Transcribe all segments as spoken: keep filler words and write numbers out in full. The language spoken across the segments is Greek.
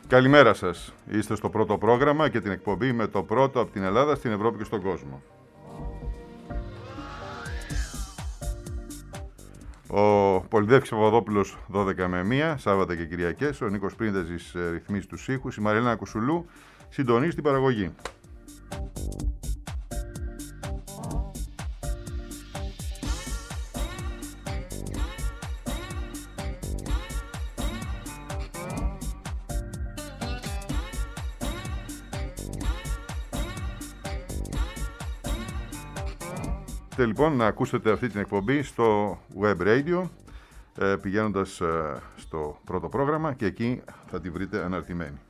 Καλημέρα σας. Είστε στο πρώτο πρόγραμμα και την εκπομπή με το πρώτο από την Ελλάδα στην Ευρώπη και στον κόσμο. Ο Πολυδεύκης Παπαδόπουλος δώδεκα με μία, Σάββατα και Κυριακές. Ο Νίκος Πρίντεζης ρυθμίζει τους ήχους. Η Μαριλένα Κουσουλού συντονίζει την παραγωγή. Λοιπόν, να ακούσετε αυτή την εκπομπή στο web radio, ε, πηγαίνοντας ε, στο πρώτο πρόγραμμα και εκεί θα τη βρείτε αναρτημένη.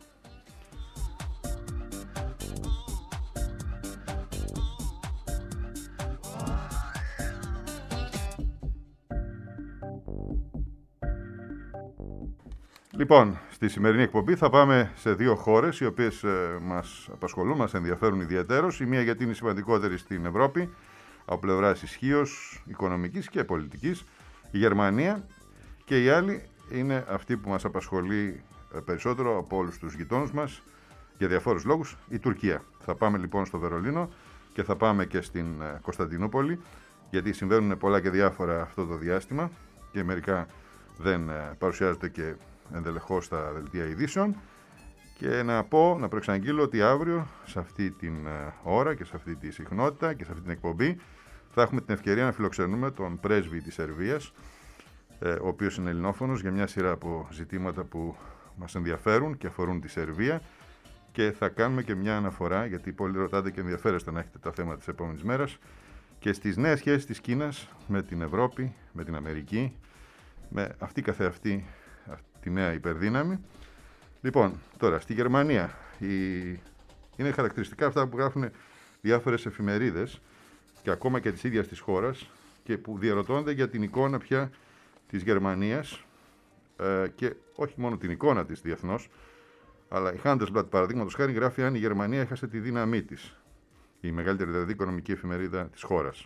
Λοιπόν, στη σημερινή εκπομπή θα πάμε σε δύο χώρες οι οποίες ε, μας απασχολούν, μας ενδιαφέρουν ιδιαίτερως. Η μία γιατί είναι σημαντικότερη στην Ευρώπη, από πλευράς ισχύως οικονομικής και πολιτικής, η Γερμανία, και η άλλη είναι αυτή που μας απασχολεί περισσότερο από όλους τους γειτόνους μας για διαφόρους λόγους, η Τουρκία. Θα πάμε λοιπόν στο Βερολίνο και θα πάμε και στην Κωνσταντινούπολη, γιατί συμβαίνουν πολλά και διάφορα αυτό το διάστημα και μερικά δεν παρουσιάζονται και ενδελεχώς στα δελτία ειδήσεων. Και να πω, να προεξαγγείλω ότι αύριο σε αυτή την ώρα και σε αυτή τη συχνότητα και σε αυτή την εκπομπή θα έχουμε την ευκαιρία να φιλοξενούμε τον πρέσβη της Σερβίας, ο οποίος είναι ελληνόφωνος, για μια σειρά από ζητήματα που μας ενδιαφέρουν και αφορούν τη Σερβία, και θα κάνουμε και μια αναφορά, γιατί πολλοί ρωτάτε και ενδιαφέρεστε να έχετε τα θέματα της επόμενης μέρας, και στις νέες σχέσεις της Κίνας με την Ευρώπη, με την Αμερική, με αυτή καθεαυτή τη νέα υπερδύναμη. Λοιπόν, τώρα, στη Γερμανία η... είναι χαρακτηριστικά αυτά που γράφουν διάφορες εφημερίδες και ακόμα και της ίδιας της χώρας, και που διαρωτώνται για την εικόνα πια της Γερμανίας, ε, και όχι μόνο την εικόνα της διεθνώς, αλλά η Handelsblatt παραδείγματος χάρη γράφει αν η Γερμανία έχασε τη δύναμή της, η μεγαλύτερη δηλαδή οικονομική εφημερίδα της χώρας.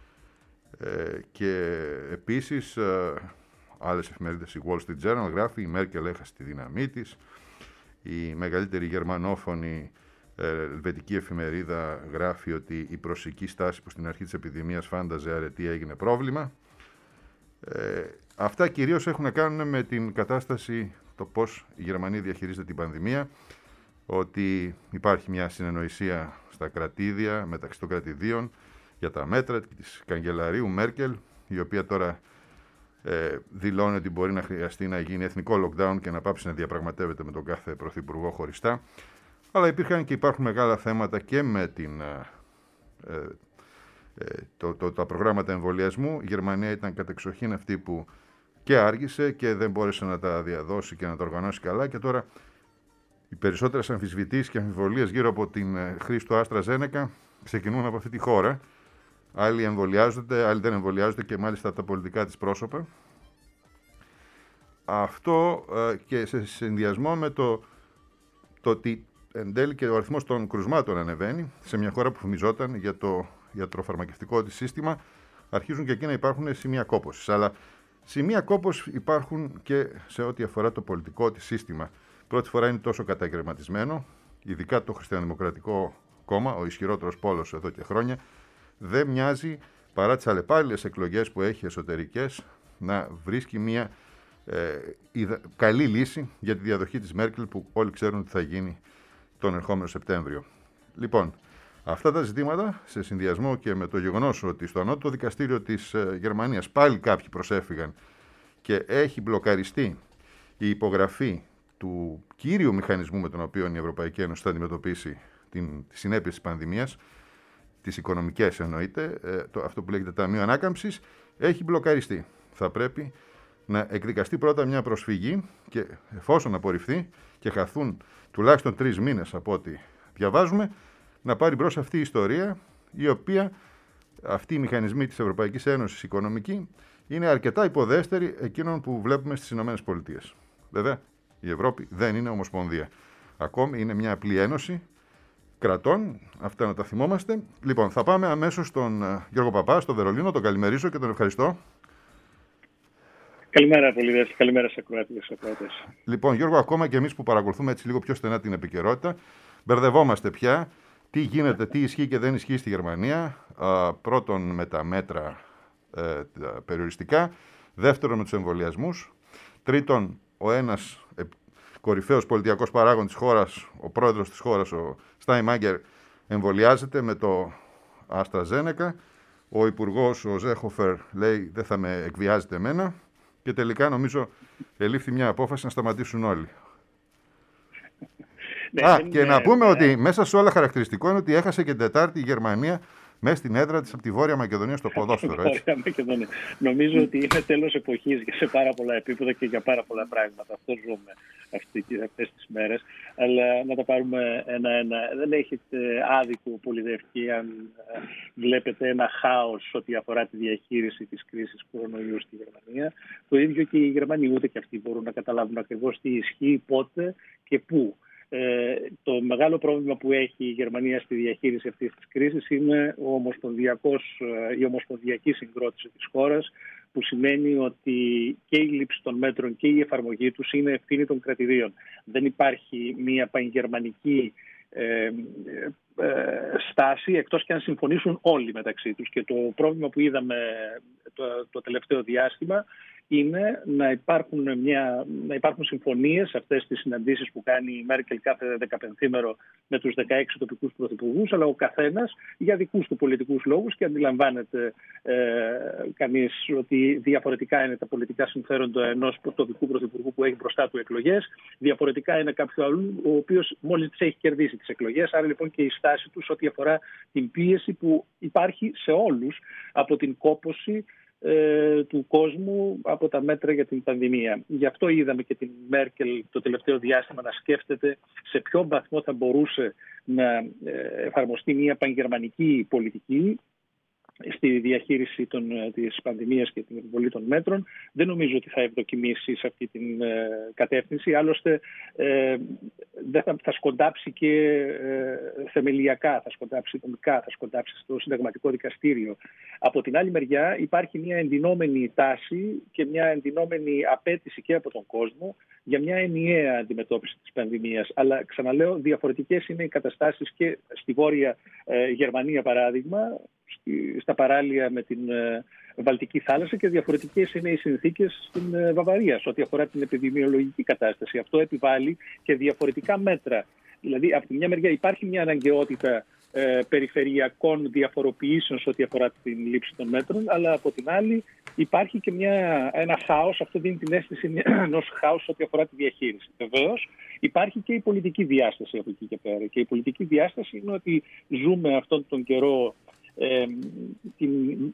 Ε, και επίσης ε, άλλες εφημερίδες, η Wall Street Journal γράφει η Μέρκελ έχασε τη δύναμή της, η μεγαλύτερη γερμανόφωνη ε, ελβετική εφημερίδα γράφει ότι η προσεική στάση που στην αρχή της επιδημίας φάνταζε αρετή έγινε πρόβλημα. Ε, αυτά κυρίως έχουν να κάνουν με την κατάσταση, το πώς η Γερμανία διαχειρίζεται την πανδημία, ότι υπάρχει μια συνεννοησία στα κρατήδια, μεταξύ των κρατηδίων, για τα μέτρα της καγκελαρίου Μέρκελ, η οποία τώρα ε, δηλώνει ότι μπορεί να χρειαστεί να γίνει εθνικό lockdown και να πάψει να διαπραγματεύεται με τον κάθε πρωθυπουργό χωριστά. Αλλά υπήρχαν και υπάρχουν μεγάλα θέματα και με την, ε, ε, το, το, τα προγράμματα εμβολιασμού. Η Γερμανία ήταν κατεξοχήν αυτή που και άργησε και δεν μπόρεσε να τα διαδώσει και να τα οργανώσει καλά, και τώρα οι περισσότερες αμφισβητήσεις και αμφιβολίες γύρω από την χρήση του AstraZeneca ξεκινούν από αυτή τη χώρα. Άλλοι εμβολιάζονται, άλλοι δεν εμβολιάζονται, και μάλιστα τα πολιτικά της πρόσωπα. Αυτό ε, και σε συνδυασμό με το, το ότι εν τέλει και ο αριθμός των κρουσμάτων ανεβαίνει σε μια χώρα που φημιζόταν για το ιατροφαρμακευτικό της σύστημα, αρχίζουν και εκεί να υπάρχουν σημεία κόπωσης. Αλλά σημεία κόπωσης υπάρχουν και σε ό,τι αφορά το πολιτικό της σύστημα. Πρώτη φορά είναι τόσο καταγερματισμένο, ειδικά το Χριστιανοδημοκρατικό Κόμμα, ο ισχυρότερος πόλος εδώ και χρόνια, δεν μοιάζει, παρά τις αλλεπάλληλες εκλογές που έχει εσωτερικές, να βρίσκει μια ε, ιδα... καλή λύση για τη διαδοχή της Μέρκελ, που όλοι ξέρουν ότι θα γίνει τον ερχόμενο Σεπτέμβριο. Λοιπόν, αυτά τα ζητήματα, σε συνδυασμό και με το γεγονός ότι στο ανώτατο δικαστήριο της ε, Γερμανίας πάλι κάποιοι προσέφυγαν και έχει μπλοκαριστεί η υπογραφή του κύριου μηχανισμού με τον οποίο η Ευρωπαϊκή Ένωση θα αντιμετωπίσει την, τις συνέπειες της πανδημίας, τις οικονομικές εννοείται, ε, το, αυτό που λέγεται Ταμείο Ανάκαμψης, έχει μπλοκαριστεί. Θα πρέπει να εκδικαστεί πρώτα μια προσφυγή, και εφόσον απορριφθεί και χαθούν τουλάχιστον τρεις μήνες από ό,τι διαβάζουμε, να πάρει μπρος αυτή η ιστορία, η οποία αυτοί οι μηχανισμοί της Ευρωπαϊκής Ένωσης οικονομικοί είναι αρκετά υποδέστεροι εκείνων που βλέπουμε στις ΗΠΑ. Βέβαια, η Ευρώπη δεν είναι ομοσπονδία. Ακόμη είναι μια απλή ένωση κρατών, αυτά να τα θυμόμαστε. Λοιπόν, θα πάμε αμέσως στον Γιώργο Παπά, στο Βερολίνο, τον καλημερίσω και τον ευχαριστώ. Καλημέρα, Πολυδές. Καλημέρα σε ακροατές. Λοιπόν, Γιώργο, ακόμα και εμείς που παρακολουθούμε έτσι λίγο πιο στενά την επικαιρότητα, μπερδευόμαστε πια. Τι γίνεται, τι ισχύει και δεν ισχύει στη Γερμανία. Α, πρώτον, με τα μέτρα ε, τα περιοριστικά. Δεύτερον, με τους εμβολιασμούς. Τρίτον, ο ένας ε, κορυφαίος πολιτιακός παράγων της χώρας, ο πρόεδρος της χώρας, ο Στάινμάγκερ, εμβολιάζεται με το AstraZeneca. Ο υπουργός, ο Ζέχοφερ, λέει δεν θα με εκβιάζετε εμένα. Και τελικά νομίζω ελήφθη μια απόφαση να σταματήσουν όλοι. Ναι, Α, και ναι, να πούμε ναι. ότι μέσα σε όλα χαρακτηριστικό είναι ότι έχασε και την Τετάρτη η Γερμανία μέσα στην έδρα της από τη Βόρεια Μακεδονία στο ποδόσφαιρο. Έτσι. Νομίζω ότι είναι τέλος εποχής σε πάρα πολλά επίπεδα και για πάρα πολλά πράγματα. Αυτό ζούμε αυτές τις μέρες. Αλλά να τα πάρουμε ένα-ένα. Δεν έχετε άδικο, Πολυδεύκη, αν βλέπετε ένα χάος ό,τι αφορά τη διαχείριση της κρίσης κορονοϊού στη Γερμανία. Το ίδιο και οι Γερμανοί, ούτε και αυτοί μπορούν να καταλάβουν ακριβώς τι ισχύει, πότε και πού. Ε, το μεγάλο πρόβλημα που έχει η Γερμανία στη διαχείριση αυτής της κρίσης είναι ο ομοσπονδιακός, η ομοσπονδιακή συγκρότηση της χώρας, που σημαίνει ότι και η λήψη των μέτρων και η εφαρμογή τους είναι ευθύνη των κρατηδίων. Δεν υπάρχει μια πανγερμανική ε, ε, στάση, εκτός και αν συμφωνήσουν όλοι μεταξύ τους. Και το πρόβλημα που είδαμε το, το τελευταίο διάστημα είναι να υπάρχουν, μια, να υπάρχουν συμφωνίες σε αυτές τις συναντήσεις που κάνει η Μέρκελ κάθε δεκαπενθήμερο με τους δεκαέξι τοπικούς πρωθυπουργούς, αλλά ο καθένας για δικούς του πολιτικούς λόγους, και αντιλαμβάνεται ε, κανείς ότι διαφορετικά είναι τα πολιτικά συμφέροντα ενός τοπικού πρωθυπουργού που έχει μπροστά του εκλογές, διαφορετικά είναι κάποιου άλλου ο οποίος μόλις τις έχει κερδίσει τις εκλογές. Άρα λοιπόν και η στάση τους ό,τι αφορά την πίεση που υπάρχει σε όλους από την κόπωση του κόσμου από τα μέτρα για την πανδημία. Γι' αυτό είδαμε και την Μέρκελ το τελευταίο διάστημα να σκέφτεται σε ποιο βαθμό θα μπορούσε να εφαρμοστεί μια πανγερμανική πολιτική στη διαχείριση των, της πανδημίας και την επιβολή των μέτρων. Δεν νομίζω ότι θα ευδοκιμήσει σε αυτή την ε, κατεύθυνση. Άλλωστε ε, δεν θα, θα σκοντάψει και ε, θεμελιακά, θα σκοντάψει νομικά, θα σκοντάψει στο συνταγματικό δικαστήριο. Από την άλλη μεριά υπάρχει μια εντυνόμενη τάση και μια εντυνόμενη απέτηση και από τον κόσμο για μια ενιαία αντιμετώπιση της πανδημίας. Αλλά ξαναλέω, διαφορετικές είναι οι καταστάσεις και στη Βόρεια ε, Γερμανία, παράδειγμα, στα παράλια με την Βαλτική θάλασσα, και διαφορετικές είναι οι συνθήκες στην Βαβαρία σε ό,τι αφορά την επιδημιολογική κατάσταση. Αυτό επιβάλλει και διαφορετικά μέτρα. Δηλαδή, από τη μια μεριά υπάρχει μια αναγκαιότητα ε, περιφερειακών διαφοροποιήσεων σε ό,τι αφορά την λήψη των μέτρων, αλλά από την άλλη υπάρχει και μια, ένα χάος. Αυτό δίνει την αίσθηση ενός χάους σε ό,τι αφορά τη διαχείριση. Βεβαίως, υπάρχει και η πολιτική διάσταση από εκεί και πέρα. Και η πολιτική διάσταση είναι ότι ζούμε αυτόν τον καιρό Ε, την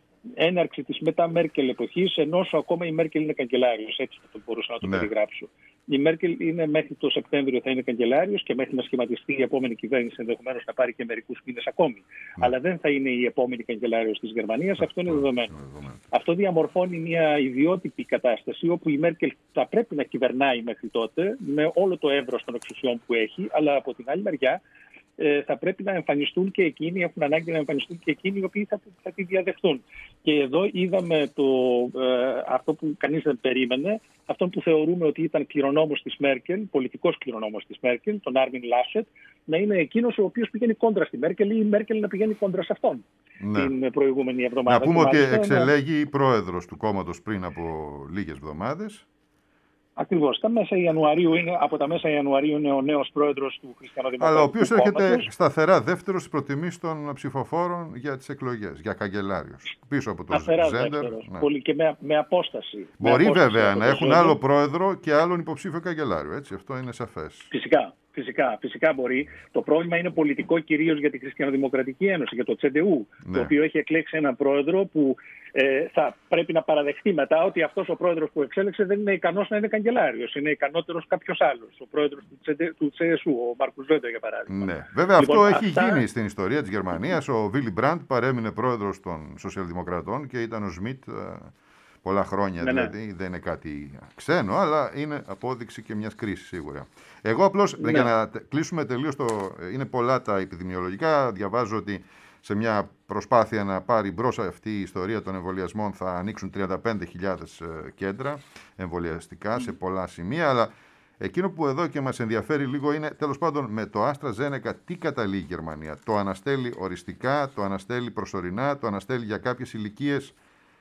έναρξη της μετά Μέρκελ εποχής, ενώ ακόμα η Μέρκελ είναι καγκελάριος, έτσι θα το μπορούσα να το ναι. περιγράψω. Η Μέρκελ είναι μέχρι το Σεπτέμβριο θα είναι καγκελάριος και μέχρι να σχηματιστεί η επόμενη κυβέρνηση ενδεχομένως να πάρει και μερικούς μήνες ακόμη. Ναι. Αλλά δεν θα είναι η επόμενη καγκελάριος της Γερμανίας, ναι. αυτό είναι δεδομένο. Ναι. Αυτό διαμορφώνει μια ιδιότυπη κατάσταση όπου η Μέρκελ θα πρέπει να κυβερνάει μέχρι τότε με όλο το εύρος των εξουσιών που έχει, αλλά από την άλλη μεριά θα πρέπει να εμφανιστούν και εκείνοι, έχουν ανάγκη να εμφανιστούν και εκείνοι οι οποίοι θα, θα τη διαδεχτούν. Και εδώ είδαμε το, ε, αυτό που κανείς δεν περίμενε, αυτόν που θεωρούμε ότι ήταν κληρονόμος της Μέρκελ, πολιτικός κληρονόμος της Μέρκελ, τον Άρμιν Λάσετ, να είναι εκείνος ο οποίος πηγαίνει κόντρα στη Μέρκελ ή η Μέρκελ να πηγαίνει κόντρα σε αυτόν ναι. την προηγούμενη εβδομάδα. Να πούμε ότι μάλιστα, εξελέγει ναι. πρόεδρος του κόμματος πριν από λίγες εβδομάδες. Ακριβώς. Τα μέσα Ιανουαρίου είναι, από τα μέσα Ιανουαρίου είναι ο νέος πρόεδρος του Χριστιανοδημοκρατικού Αλλά ο οποίος έρχεται σταθερά δεύτερος στις προτιμήσεις των ψηφοφόρων για τις εκλογές, για καγκελάριος. Πίσω από τον Ζέντερ. Ναι. Πολύ και με, με απόσταση. Μπορεί με απόσταση βέβαια να έχουν Ζέντερ. Άλλο πρόεδρο και άλλον υποψήφιο καγκελάριο. Έτσι, αυτό είναι σαφές. Φυσικά. Φυσικά, φυσικά μπορεί. Το πρόβλημα είναι πολιτικό κυρίως για τη Χριστιανοδημοκρατική Ένωση, για το Τσεντεού, ναι. το οποίο έχει εκλέξει έναν πρόεδρο που ε, θα πρέπει να παραδεχτεί μετά ότι αυτός ο πρόεδρος που εξέλεξε δεν είναι ικανός να είναι καγκελάριος. Είναι ικανότερος κάποιος άλλος. Ο πρόεδρος του, Τσεντε, του Τσέσου, ο Μάρκους Ρούτε, για παράδειγμα. Ναι. Βέβαια, λοιπόν, αυτό έχει αυτά... γίνει στην ιστορία της Γερμανίας. Ο Βίλι Μπραντ παρέμεινε πρόεδρος των Σοσιαλδημοκρατών και ήταν ο Σμιτ. Πολλά χρόνια ναι, δηλαδή, ναι. δεν είναι κάτι ξένο, αλλά είναι απόδειξη και μιας κρίσης σίγουρα. Εγώ απλώς, ναι. για να κλείσουμε τελείως, το, είναι πολλά τα επιδημιολογικά, διαβάζω ότι σε μια προσπάθεια να πάρει μπρος αυτή η ιστορία των εμβολιασμών θα ανοίξουν τριάντα πέντε χιλιάδες κέντρα εμβολιαστικά σε πολλά σημεία, αλλά εκείνο που εδώ και μας ενδιαφέρει λίγο είναι, τέλος πάντων, με το AstraZeneca τι καταλήγει η Γερμανία. Το αναστέλει οριστικά, το αναστέλει προσωρινά, το αναστέλει για κάποιες ηλικίες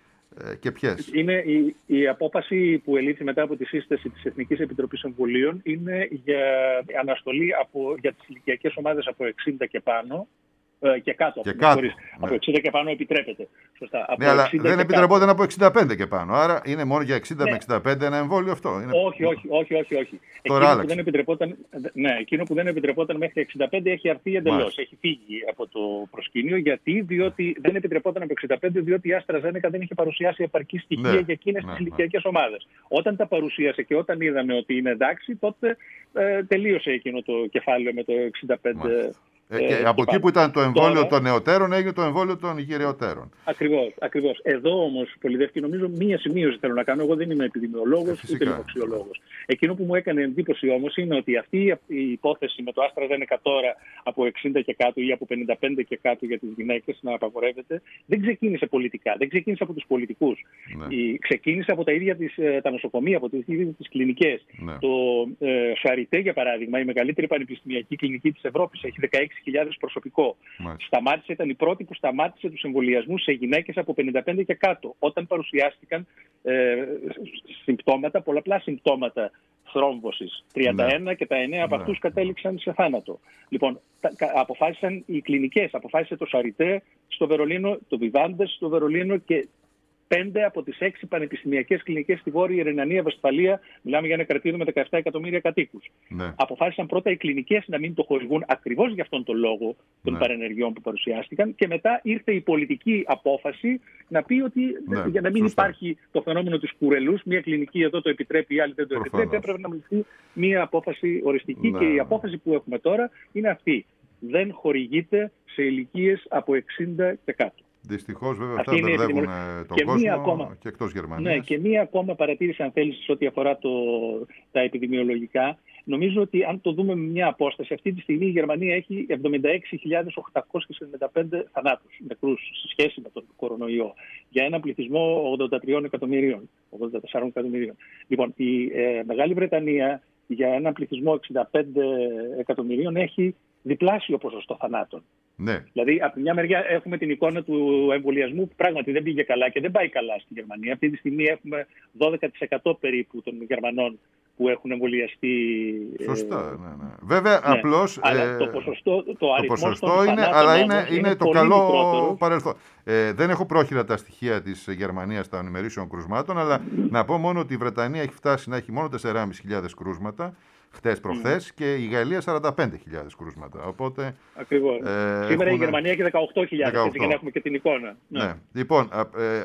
ε, και ποιες? Είναι η, η απόφαση που ελήφθη μετά από τη σύσταση της Εθνικής Επιτροπής Εμβολίων είναι για αναστολή από, για τις ηλικιακές ομάδες από εξήντα και πάνω. Και κάτω, και κάτω ναι. Από εξήντα και πάνω επιτρέπεται. Σωστά. Ναι, από αλλά δεν επιτρεπόταν από εξήντα πέντε και πάνω. Άρα είναι μόνο για εξήντα ναι. με εξήντα πέντε ένα εμβόλιο αυτό. Είναι... Όχι, όχι, όχι, όχι, όχι. Εκείνο που, δεν επιτρεπόταν, ναι, εκείνο που δεν επιτρεπόταν μέχρι εξήντα πέντε έχει αρθεί εντελώς. Έχει φύγει από το προσκήνιο. Γιατί? Διότι δεν επιτρεπόταν από εξήντα πέντε, διότι η AstraZeneca δεν είχε παρουσιάσει επαρκή στοιχεία ναι, για εκείνες ναι, τις ηλικιακές ναι. ομάδες. Όταν τα παρουσίασε και όταν είδαμε ότι είναι εντάξει, τότε ε, τελείωσε εκείνο το κεφάλαιο με το εξήντα πέντε. Μάλιστα. Ε, και ε, από εκεί που ήταν το εμβόλιο τώρα, των νεωτέρων έγινε το εμβόλιο των γυραιωτέρων. Ακριβώς, ακριβώς. Εδώ όμως, Πολυδεύκη, νομίζω μία σημείωση θέλω να κάνω. Εγώ δεν είμαι επιδημιολόγος ούτε λοιμοξιολόγος. Εκείνο που μου έκανε εντύπωση όμως είναι ότι αυτή η υπόθεση με το AstraZeneca τώρα από εξήντα και κάτω ή από πενήντα πέντε και κάτω για τις γυναίκες να απαγορεύεται, δεν ξεκίνησε πολιτικά, δεν ξεκίνησε από τους πολιτικούς. Ναι. Η, ξεκίνησε από τα ίδια τις, τα νοσοκομεία, από τις ίδιες τις κλινικές. Ναι. Το ε, Charité, για παράδειγμα, η μεγαλύτερη πανεπιστημιακή κλινική της Ευρώπης, έχει δεκαέξι χιλιάδες προσωπικό. Μάλιστα. Σταμάτησε, ήταν η πρώτη που σταμάτησε τους εμβολιασμούς σε γυναίκες από πενήντα πέντε και κάτω, όταν παρουσιάστηκαν ε, συμπτώματα, πολλαπλά συμπτώματα θρόμβωσης. τριάντα ένα ναι. και τα εννέα από ναι. αυτούς κατέληξαν σε θάνατο. Λοιπόν, τα, αποφάσισαν οι κλινικές, αποφάσισε το Charité στο Βερολίνο, το Vivandes στο Βερολίνο και πέντε από τις έξι πανεπιστημιακές κλινικές στη Βόρεια Ρινανία Βεσφαλία, μιλάμε για ένα κρατήδιο με δεκαεπτά εκατομμύρια κατοίκους. Ναι. Αποφάσισαν πρώτα οι κλινικές να μην το χορηγούν ακριβώς για αυτόν τον λόγο των ναι. παρενεργειών που παρουσιάστηκαν και μετά ήρθε η πολιτική απόφαση να πει ότι ναι, για να μην σωστά. υπάρχει το φαινόμενο της κουρελούς, μια κλινική εδώ το επιτρέπει, η άλλη δεν το Προφανώς. επιτρέπει, έπρεπε να ληφθεί μια απόφαση οριστική ναι. και η απόφαση που έχουμε τώρα είναι αυτή. Δεν χορηγείται σε ηλικίες από εξήντα και κάτω. Δυστυχώς, βέβαια, αυτά μπερδεύουν τον και κόσμο ακόμα, και εκτός Γερμανίας. Ναι, και μία ακόμα παρατήρηση, αν θέλεις, ό,τι αφορά το, τα επιδημιολογικά. Νομίζω ότι αν το δούμε με μια απόσταση, αυτή τη στιγμή η Γερμανία έχει εβδομήντα έξι χιλιάδες οκτακόσιους ενενήντα πέντε θανάτους νεκρούς σε σχέση με τον κορονοϊό, για έναν πληθυσμό ογδόντα τρία εκατομμυρίων, ογδόντα τέσσερα εκατομμυρίων. Λοιπόν, η ε, Μεγάλη Βρετανία για έναν πληθυσμό εξήντα πέντε εκατομμυρίων έχει διπλάσιο ποσοστό θανάτων. Ναι. Δηλαδή, από μια μεριά έχουμε την εικόνα του εμβολιασμού που πράγματι δεν πήγε καλά και δεν πάει καλά στη Γερμανία. Αυτή τη στιγμή έχουμε δώδεκα τοις εκατό περίπου των Γερμανών που έχουν εμβολιαστεί. Σωστά, ναι, ναι. Βέβαια, ναι. απλώς. Αλλά ε, το ποσοστό, το το ποσοστό είναι, αλλά είναι, είναι, είναι το καλό μικρότερο. παρελθόν. Ε, δεν έχω πρόχειρα τα στοιχεία της Γερμανίας των ημερήσεων κρουσμάτων, αλλά mm. να πω μόνο ότι η Βρετανία έχει φτάσει να έχει μόνο τέσσερις χιλιάδες πεντακόσια κρούσματα. Χτες προχθές mm. και η Γαλλία σαράντα πέντε χιλιάδες κρούσματα. Οπότε, ακριβώς. Ε, Σήμερα έχουν... η Γερμανία έχει δεκαοκτώ χιλιάδες, έτσι για να έχουμε και την εικόνα. Ναι. Ναι. Λοιπόν, ε, ε, ε,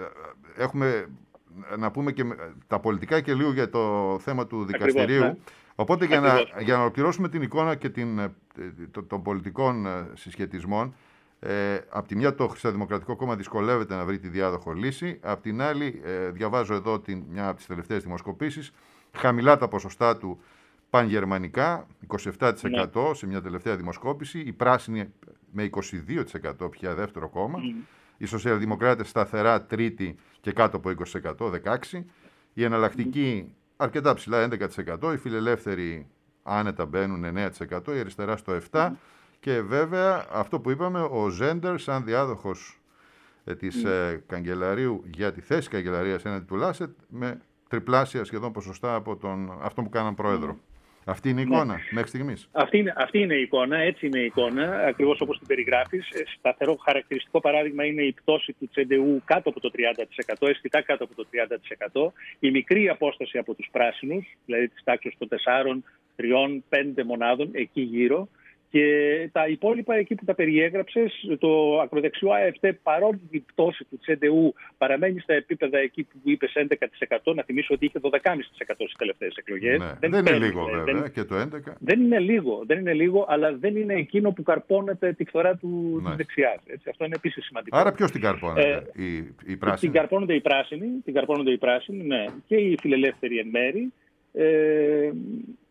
έχουμε να πούμε και τα πολιτικά και λίγο για το θέμα του δικαστηρίου. Ακριβώς, ναι. Οπότε για να, για να ολοκληρώσουμε την εικόνα και την, το, των πολιτικών συσχετισμών, ε, απ' τη μια το Χριστιανοδημοκρατικό Κόμμα δυσκολεύεται να βρει τη διάδοχο λύση. Απ' την άλλη, ε, διαβάζω εδώ την, μια από τις τελευταίες δημοσκοπήσεις, χαμηλά τα ποσοστά του πανγερμανικά, είκοσι επτά τοις εκατό ναι. σε μια τελευταία δημοσκόπηση, οι πράσινοι με είκοσι δύο τοις εκατό πια δεύτερο κόμμα, mm. οι σοσιαλδημοκράτες σταθερά τρίτη και κάτω από είκοσι τοις εκατό, δεκαέξι τοις εκατό, οι εναλλακτικοί mm. αρκετά ψηλά έντεκα τοις εκατό, οι φιλελεύθεροι άνετα μπαίνουν εννέα τοις εκατό, η αριστερά στο επτά τοις εκατό mm. και βέβαια αυτό που είπαμε, ο Ζέντερ σαν διάδοχος ε, της mm. ε, καγκελαρίου για τη θέση καγκελαρίας έναντι του Λάσετ με τριπλάσια σχεδόν ποσοστά από τον, αυτό που κάναν πρόεδρο. Mm. Αυτή είναι η εικόνα ναι. μέχρι στιγμής. Αυτή είναι, αυτή είναι η εικόνα, έτσι είναι η εικόνα, ακριβώς όπως την περιγράφεις. Σταθερό χαρακτηριστικό παράδειγμα είναι η πτώση του Τσεντεού κάτω από το τριάντα τοις εκατό, αισθητά κάτω από το τριάντα τοις εκατό. Η μικρή απόσταση από τους πράσινους, δηλαδή της τάξης των τεσσάρων, τριών, πέντε μονάδων, εκεί γύρω. Και τα υπόλοιπα εκεί που τα περιέγραψες, το ακροδεξιό ΑΕΦΤ, παρόλη την πτώση του Τσεντεού, παραμένει στα επίπεδα εκεί που είπες έντεκα τοις εκατό. Να θυμίσω ότι είχε δώδεκα κόμμα πέντε τοις εκατό στις τελευταίες εκλογές. Ναι. Δεν, δεν είναι λίγο βέβαια δεν, και το έντεκα τοις εκατό. Δεν είναι λίγο, δεν είναι λίγο, αλλά δεν είναι εκείνο που καρπώνεται τη φθορά του ναι. δεξιάς. Έτσι. Αυτό είναι επίσης σημαντικό. Άρα ποιος την καρπώνεται, ε, η, η πράσινη. Την καρπώνονται οι πράσινοι, την καρπώνονται οι πράσινοι ναι. και οι φιλελεύθεροι εν μέρη. Ε,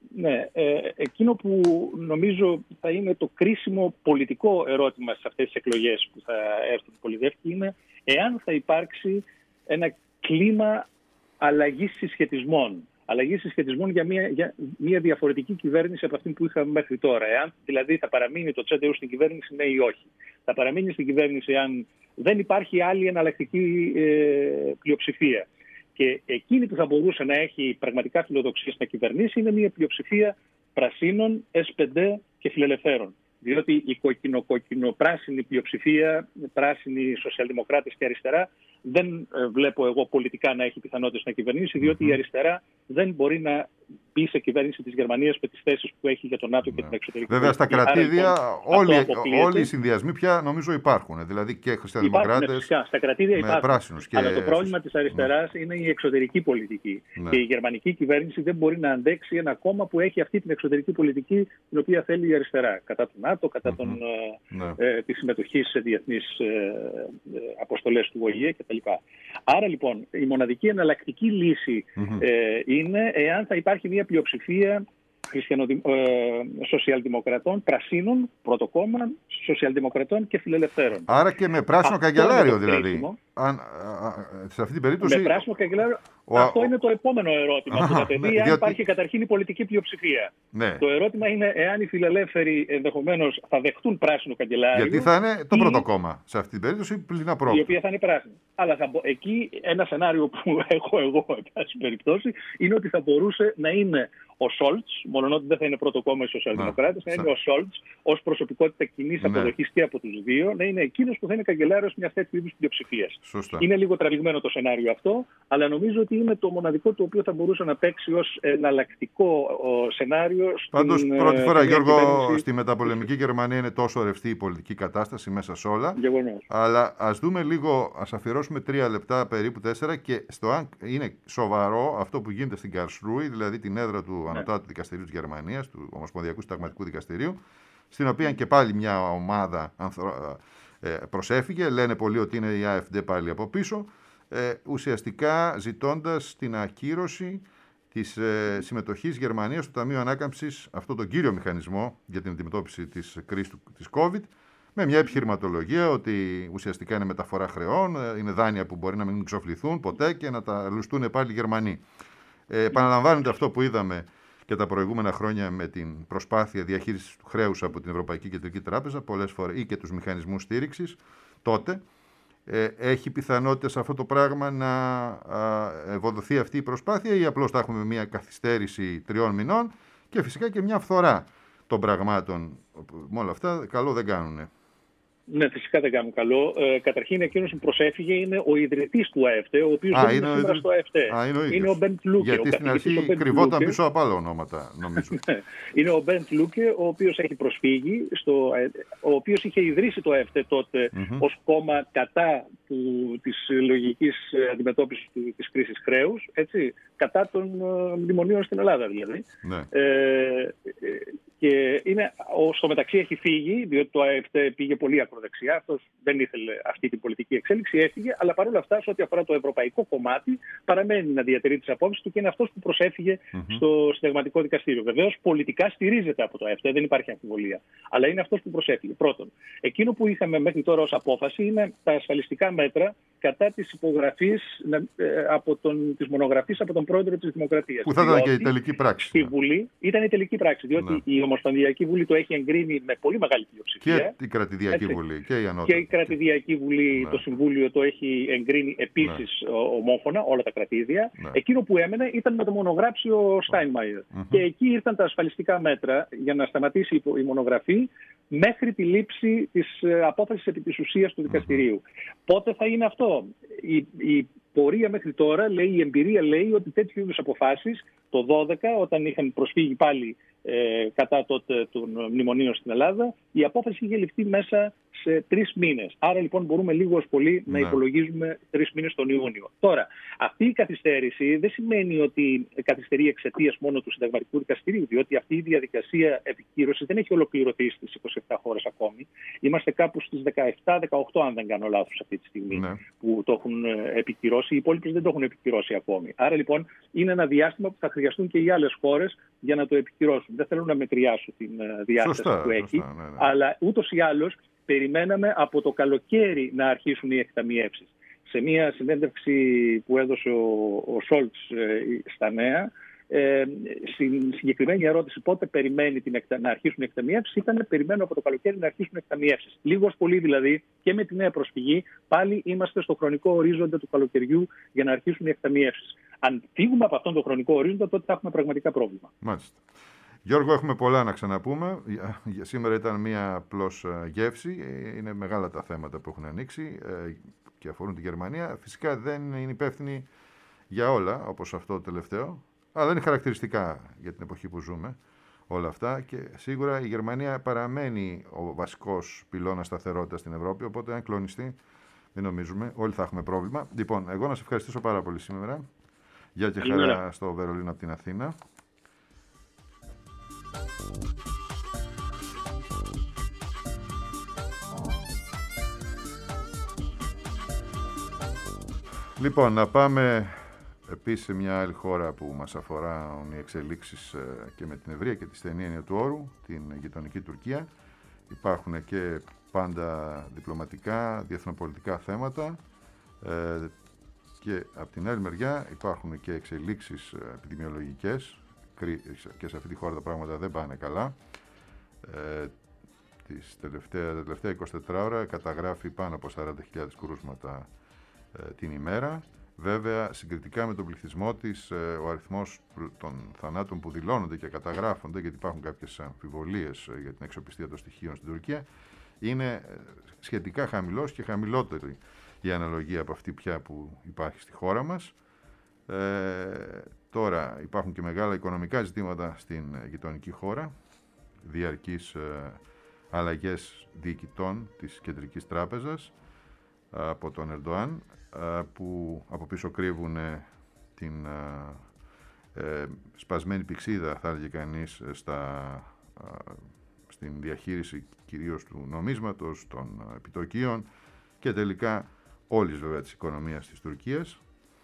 Ναι, ε, εκείνο που νομίζω θα είναι το κρίσιμο πολιτικό ερώτημα σε αυτές τις εκλογές που θα έρθουν πολύ δεύτερη είναι εάν θα υπάρξει ένα κλίμα αλλαγής συσχετισμών. Αλλαγή συσχετισμών για μια, για μια διαφορετική κυβέρνηση από αυτή που είχαμε μέχρι τώρα. Εάν δηλαδή θα παραμείνει το Τσέντεου στην κυβέρνηση, ναι ή όχι. Θα παραμείνει στην κυβέρνηση αν δεν υπάρχει άλλη εναλλακτική ε, πλειοψηφία. Και εκείνη που θα μπορούσε να έχει πραγματικά φιλοδοξία να κυβερνήσει είναι μια πλειοψηφία πρασίνων, ες πι ντι και φιλελευθέρων. Διότι η κοκκινο-κοκκινο-πράσινη πλειοψηφία, πράσινοι σοσιαλδημοκράτες και αριστερά, δεν βλέπω εγώ πολιτικά να έχει πιθανότητες να κυβερνήσει, διότι mm-hmm. η αριστερά δεν μπορεί να μπει σε κυβέρνηση της Γερμανίας με τις θέσεις που έχει για το ΝΑΤΟ και την εξωτερική Βέβαια, πολιτική. στα κρατήδια όλοι, όλοι οι συνδυασμοί πια νομίζω υπάρχουν. Δηλαδή και χριστιανοδημοκράτες στα κρατήδια με υπάρχουν. πράσινους. Και... Αλλά το πρόβλημα της αριστεράς ναι. είναι η εξωτερική πολιτική. Ναι. Και η γερμανική κυβέρνηση δεν μπορεί να αντέξει ένα κόμμα που έχει αυτή την εξωτερική πολιτική την οποία θέλει η αριστερά. Κατά του ΝΑΤΟ, κατά mm-hmm. των, ναι. ε, της συμμετοχής σε διεθνείς ε, αποστολές του Ο Η Ε κτλ. Άρα λοιπόν η μοναδική εναλλακτική λύση mm-hmm. ε, είναι εάν θα υπάρχει μια πλειοψηφία χριστιανοδη... ε, σοσιαλδημοκρατών, πρασίνων, πρώτο κόμμα, σοσιαλδημοκρατών και φιλελευθέρων. Άρα και με πράσινο αυτό καγκελάριο δηλαδή. Αν, α, α, σε αυτή την περίπτωση... Με πράσινο καγκελάριο. Ο... Αυτό είναι το επόμενο ερώτημα που θα τεθεί, ναι, αν διότι... υπάρχει καταρχήν η πολιτική πλειοψηφία. Ναι. Το ερώτημα είναι εάν οι φιλελεύθεροι ενδεχομένως θα δεχτούν πράσινο καγκελάριο. Γιατί θα είναι το ή... πρώτο κόμμα σε αυτή την περίπτωση πλην απρόπτου. Η οποία θα είναι πράσινη. Αλλά θα... εκεί ένα σενάριο που έχω εγώ, εν πάση περιπτώσει, είναι ότι θα μπορούσε να είναι ο Σόλτς, μόνο ότι δεν θα είναι πρώτο κόμμα οι σοσιαλδημοκράτες, να είναι ο Σόλτς ως προσωπικότητα κοινής ναι. αποδοχής και από τους δύο, να είναι εκείνος που θα είναι καγκελάριος μιας τέτοιου είδους πλειοψηφίας. Είναι λίγο τραβηγμένο το σενάριο αυτό, αλλά νομίζω ότι είναι το μοναδικό το οποίο θα μπορούσε να παίξει ως εναλλακτικό σενάριο. Πάντως, πρώτη φορά, Γιώργο, κυβέρνηση... στη μεταπολεμική Γερμανία είναι τόσο ρευστή η πολιτική κατάσταση μέσα σε όλα. Γεγονός. Αλλά ας δούμε λίγο, ας αφιερώσουμε τρία λεπτά, περίπου τέσσερα, και στο αν είναι σοβαρό αυτό που γίνεται στην Καρλσρούη, δηλαδή την έδρα του ναι. Ανωτάτου Δικαστηρίου της Γερμανίας, του Ομοσπονδιακού Συνταγματικού Δικαστηρίου, στην οποία και πάλι μια ομάδα ανθρω... προσέφυγε. Λένε πολλοί ότι είναι η AfD πάλι από πίσω. Ε, ουσιαστικά ζητώντας την ακύρωση της ε, συμμετοχής Γερμανίας στο Ταμείο Ανάκαμψης, αυτό τον κύριο μηχανισμό για την αντιμετώπιση της κρίσης της COVID, με μια επιχειρηματολογία ότι ουσιαστικά είναι μεταφορά χρεών, είναι δάνεια που μπορεί να μην ξοφληθούν ποτέ και να τα λουστούν πάλι οι Γερμανοί. Ε, επαναλαμβάνεται αυτό που είδαμε και τα προηγούμενα χρόνια με την προσπάθεια διαχείρισης του χρέους από την Ευρωπαϊκή Κεντρική Τράπεζα, πολλές φορές, ή και τους μηχανισμούς στήριξης τότε. Ε, έχει πιθανότητες αυτό το πράγμα να α, ευοδοθεί αυτή η προσπάθεια, ή απλώς θα έχουμε μια καθυστέρηση τριών μηνών και φυσικά και μια φθορά των πραγμάτων. Με όλα αυτά καλό δεν κάνουνε. Ναι, φυσικά δεν κάνουν καλό. Ε, καταρχήν, εκείνος που προσέφυγε είναι ο ιδρυτής του ΑΕΦΤ, ο οποίος δεν είναι σήμερα στο ΑΕΦΤ. Είναι ο Μπεντ Λούκε. Γιατί στην αρχή κρυβόταν πίσω από άλλα ονόματα, νομίζω. Είναι ο Μπεντ Λούκε, ο οποίος έχει προσφύγει, στο, ο οποίος είχε ιδρύσει το ΑΕΦΤ τότε mm-hmm. ως κόμμα κατά του, της λογικής αντιμετώπισης της κρίσης χρέους, έτσι, κατά των μνημονίων στην Ελλάδα δηλαδή. Ναι. Ε, και είναι, στο μεταξύ έχει φύγει, διότι το ΑΕΦΤ πήγε πολύ ακροδεξιά. Αυτός δεν ήθελε αυτή την πολιτική εξέλιξη, έφυγε. Αλλά παρόλα αυτά, σε ό,τι αφορά το ευρωπαϊκό κομμάτι, παραμένει να διατηρεί τις απόψεις του και είναι αυτός που προσέφυγε mm-hmm. στο Συνταγματικό Δικαστήριο. Βεβαίως, πολιτικά στηρίζεται από το ΑΕΦΤ, δεν υπάρχει αμφιβολία. Αλλά είναι αυτός που προσέφυγε. Πρώτον, εκείνο που είχαμε μέχρι τώρα ως απόφαση είναι τα ασφαλιστικά μέτρα κατά της υπογραφής από τον, της μονογραφής από τον πρόεδρο της Δημοκρατίας. Που θα ήταν και η τελική πράξη. Στη Βουλή ήταν η τελική πράξη, διότι ναι. η Ομοσπονδιακή Βουλή το έχει εγκρίνει με πολύ μεγάλη πλειοψηφία. Και η Κρατηδιακή Έτσι. Βουλή και η Ανώτατη. Και η Κρατηδιακή Βουλή, ναι. το Συμβούλιο το έχει εγκρίνει επίσης ναι. ομόφωνα, όλα τα κρατήδια. Ναι. Εκείνο που έμενε ήταν να το μονογράψει ο Στάινμαϊερ. Mm-hmm. Και εκεί ήρθαν τα ασφαλιστικά μέτρα για να σταματήσει η μονογραφή μέχρι τη λήψη της απόφασης επί της ουσίας του δικαστηρίου. Mm-hmm. Πότε θα είναι αυτό? Η, η πορεία μέχρι τώρα, λέει, η εμπειρία λέει ότι τέτοιου είδους αποφάσεις το δώδεκα, όταν είχαν προσφύγει πάλι ε, κατά τότε των μνημονίων στην Ελλάδα, η απόφαση είχε ληφθεί μέσα σε τρεις μήνες. Άρα λοιπόν μπορούμε λίγο πολύ να ναι. υπολογίζουμε τρεις μήνες τον Ιούνιο. Τώρα, αυτή η καθυστέρηση δεν σημαίνει ότι καθυστερεί εξαιτίας μόνο του Συνταγματικού Δικαστηρίου, διότι αυτή η διαδικασία επικύρωσης δεν έχει ολοκληρωθεί στις είκοσι επτά χώρες ακόμη. Είμαστε κάπου στις δεκαεπτά δεκαοκτώ, αν δεν κάνω λάθος, αυτή τη στιγμή, ναι. που το έχουν επικυρώσει. Οι υπόλοιπες δεν το έχουν επικυρώσει ακόμη. Άρα λοιπόν είναι ένα διάστημα που θα χρειαστούν και οι άλλες χώρες για να το επικυρώσουν. Δεν θέλω να μετριάσω την διάσταση σωστά, που έχει, σωστά, ναι, ναι. αλλά ούτως ή άλλως περιμέναμε από το καλοκαίρι να αρχίσουν οι εκταμιεύσεις. Σε μια συνέντευξη που έδωσε ο, ο Σόλτς ε, στα Νέα, ε, στην συγκεκριμένη ερώτηση πότε περιμένει την εκτα... να αρχίσουν οι εκταμιεύσεις, ήταν περιμένω από το καλοκαίρι να αρχίσουν οι εκταμιεύσεις. Λίγος πολύ δηλαδή και με τη νέα προσφυγή πάλι είμαστε στο χρονικό ορίζοντα του καλοκαιριού για να αρχίσουν οι εκταμιεύσεις. Αν φύγουμε από αυτόν τον χρονικό ορίζοντα, τότε θα έχουμε πραγματικά πρόβλημα. Μάλιστα. Γιώργο, έχουμε πολλά να ξαναπούμε. Για σήμερα ήταν μία απλώς γεύση. Είναι μεγάλα τα θέματα που έχουν ανοίξει και αφορούν τη Γερμανία. Φυσικά δεν είναι υπεύθυνοι για όλα, όπως αυτό το τελευταίο, αλλά είναι χαρακτηριστικά για την εποχή που ζούμε όλα αυτά. Και σίγουρα η Γερμανία παραμένει ο βασικός πυλώνας σταθερότητας στην Ευρώπη, οπότε αν κλονιστεί, δεν νομίζουμε, όλοι θα έχουμε πρόβλημα. Λοιπόν, εγώ να σε ευχαριστήσω πάρα πολύ σήμερα. Γεια και χαρά στο Βερολίνο από την Αθήνα. Λοιπόν, να πάμε επίσης σε μια άλλη χώρα που μας αφορά οι εξελίξεις και με την ευρεία και τη στενή έννοια του όρου, την γειτονική Τουρκία. Υπάρχουν και πάντα διπλωματικά, διεθνοπολιτικά θέματα ε, και από την άλλη μεριά υπάρχουν και εξελίξεις επιδημιολογικές και σε αυτή τη χώρα τα πράγματα δεν πάνε καλά. Ε, τις τελευταία, τα τελευταία είκοσι τέσσερις ώρα καταγράφει πάνω από σαράντα χιλιάδες κρούσματα ε, την ημέρα. Βέβαια, συγκριτικά με τον πληθυσμό της, ε, ο αριθμός των θανάτων που δηλώνονται και καταγράφονται, γιατί υπάρχουν κάποιες αμφιβολίες ε, για την αξιοπιστία των στοιχείων στην Τουρκία, είναι ε, σχετικά χαμηλός και χαμηλότερη η αναλογία από αυτή πια που υπάρχει στη χώρα μας. Ε, τώρα υπάρχουν και μεγάλα οικονομικά ζητήματα στην γειτονική χώρα, διαρκείς ε, αλλαγές διοικητών της Κεντρικής Τράπεζας ε, από τον Ερντοάν, ε, που από πίσω κρύβουν ε, την ε, ε, σπασμένη πηξίδα, θα έλεγε κανείς, στα, ε, στην διαχείριση κυρίως του νομίσματος, των επιτοκίων και τελικά όλης βέβαια της οικονομίας της Τουρκίας.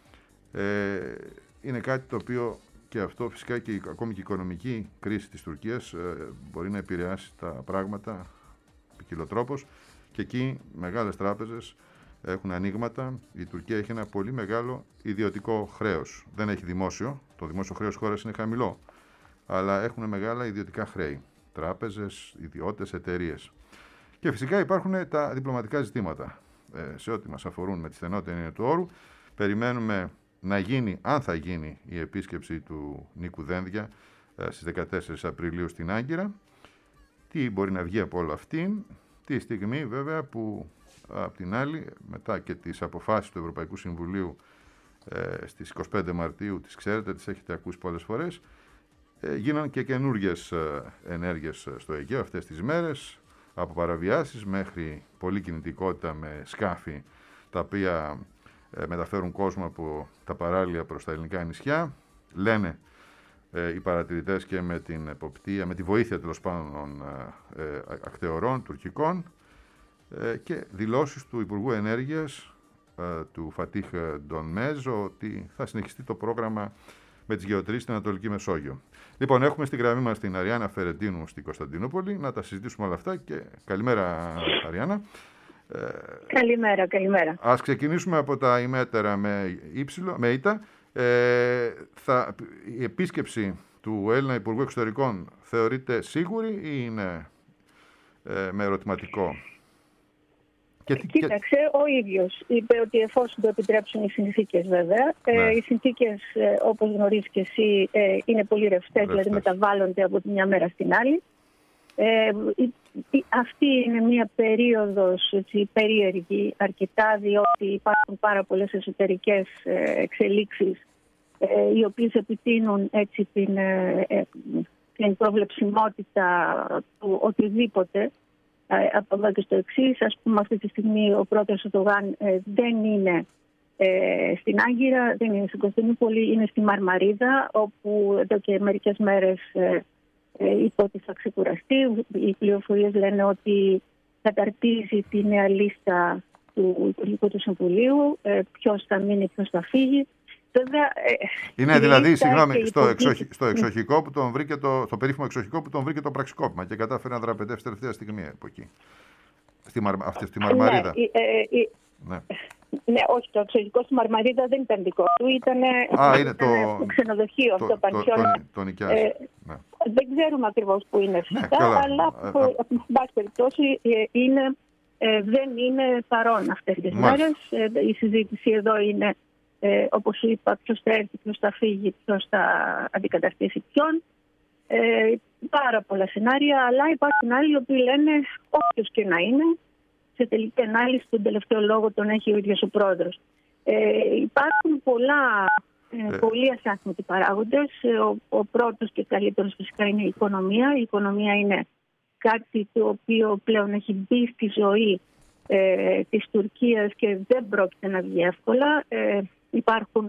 Ε, είναι κάτι το οποίο και αυτό φυσικά και η, ακόμη και η οικονομική κρίση της Τουρκίας ε, μπορεί να επηρεάσει τα πράγματα ποικιλοτρόπως και εκεί μεγάλες τράπεζες έχουν ανοίγματα. Η Τουρκία έχει ένα πολύ μεγάλο ιδιωτικό χρέος. Δεν έχει δημόσιο, το δημόσιο χρέος χώρας είναι χαμηλό, αλλά έχουν μεγάλα ιδιωτικά χρέη. Τράπεζες, ιδιώτες, εταιρείες. Και φυσικά υπάρχουν τα διπλωματικά ζητήματα ε, σε ό,τι μας αφορούν με τη στενότητα έννοια του όρου. Περιμένουμε να γίνει, αν θα γίνει, η επίσκεψη του Νίκου Δένδια ε, στις δεκατέσσερις Απριλίου στην Άγκυρα. Τι μπορεί να βγει από όλο αυτήν, τη στιγμή βέβαια που απ' την άλλη, μετά και τις αποφάσεις του Ευρωπαϊκού Συμβουλίου ε, στις είκοσι πέντε Μαρτίου, τις ξέρετε, τις έχετε ακούσει πολλές φορές, ε, γίναν και καινούργιες ε, ενέργειες στο Αιγαίο αυτές τις μέρες, από παραβιάσεις μέχρι πολλή κινητικότητα με σκάφη τα οποία ε, μεταφέρουν κόσμο από τα παράλια προς τα ελληνικά νησιά. Λένε ε, οι παρατηρητές και με την εποπτεία, με τη βοήθεια τέλος πάντων ε, ε, ακτεωρών τουρκικών ε, και δηλώσεις του Υπουργού Ενέργειας ε, του Φατίχ Ντονμέζ ότι θα συνεχιστεί το πρόγραμμα με τις γεωτρήσεις στην Ανατολική Μεσόγειο. Λοιπόν, έχουμε στη γραμμή μας την Αριάννα Φερεντίνου στην Κωνσταντινούπολη. Να τα συζητήσουμε όλα αυτά και καλημέρα, Αριάννα. Καλημέρα, καλημέρα. Ας ξεκινήσουμε από τα ημέτερα με ύψιλο, με ήτα. Ε, θα, η επίσκεψη του Έλληνα Υπουργού Εξωτερικών θεωρείται σίγουρη ή είναι ε, με ερωτηματικό? Και, Κοίταξε, και... ο ίδιος είπε ότι εφόσον το επιτρέψουν οι συνθήκες βέβαια, ναι. ε, οι συνθήκες ε, όπως γνωρίζεις και εσύ ε, είναι πολύ ρευστές, δηλαδή μεταβάλλονται από τη μια μέρα στην άλλη. Ε, η, η, αυτή είναι μια περίοδος έτσι, περίεργη αρκετά, διότι υπάρχουν πάρα πολλές εσωτερικές ε, εξελίξεις ε, οι οποίες επιτείνουν έτσι, την, ε, την προβλεψιμότητα του οτιδήποτε από εδώ και στο εξής. Ας πούμε, αυτή τη στιγμή ο πρόεδρος Ερντογάν δεν είναι ε, στην Άγκυρα, δεν είναι στην Κωνσταντινούπολη, είναι στη Μαρμαρίδα, όπου εδώ και μερικές μέρες ε, ε, είπε ότι θα ξεκουραστεί. Οι πληροφορίες λένε ότι καταρτίζει τη νέα λίστα του Υπουργικού του Συμβουλίου, ε, ποιος θα μείνει, ποιος θα φύγει. Βέβαια, ε, είναι δηλαδή, συγγνώμη, στο, εξοχ, στο εξοχικό που τον βρήκε το, το περίφημο εξοχικό που τον βρήκε το πραξικόπημα και κατάφερε να δραπετεύσει τελευταία στιγμή από εκεί. Στη, Μαρ, αυτή, στη Μαρμαρίδα. Ναι, ε, ε, ναι. ναι, όχι, το εξοχικό στη Μαρμαρίδα δεν ήταν δικό του, ήταν, Α, ήταν είναι το, το ξενοδοχείο αυτό, το, το, το, το, το νοικιάζει. Ε, ναι. Δεν ξέρουμε ακριβώς που είναι φυσικά, ναι, αλλά ε, εν πάση περιπτώσει είναι, ε, δεν είναι παρόν αυτές τις μέρες. Ε, η συζήτηση εδώ είναι, ε, όπως είπα, ποιος θα έρθει, ποιος θα φύγει, ποιος θα αντικαταστήσει ποιον. Ε, πάρα πολλά σενάρια, αλλά υπάρχουν άλλοι οι οποίοι λένε όποιος και να είναι, σε τελική ανάλυση τον τελευταίο λόγο τον έχει ο ίδιος ο πρόεδρος. Ε, υπάρχουν πολλά, ε, πολύ ασάχνητοι παράγοντες. Ο, ο πρώτος και καλύτερος φυσικά είναι η οικονομία. Η οικονομία είναι κάτι το οποίο πλέον έχει μπει στη ζωή ε, της Τουρκίας και δεν πρόκειται να βγει εύκολα. Ε, υπάρχουν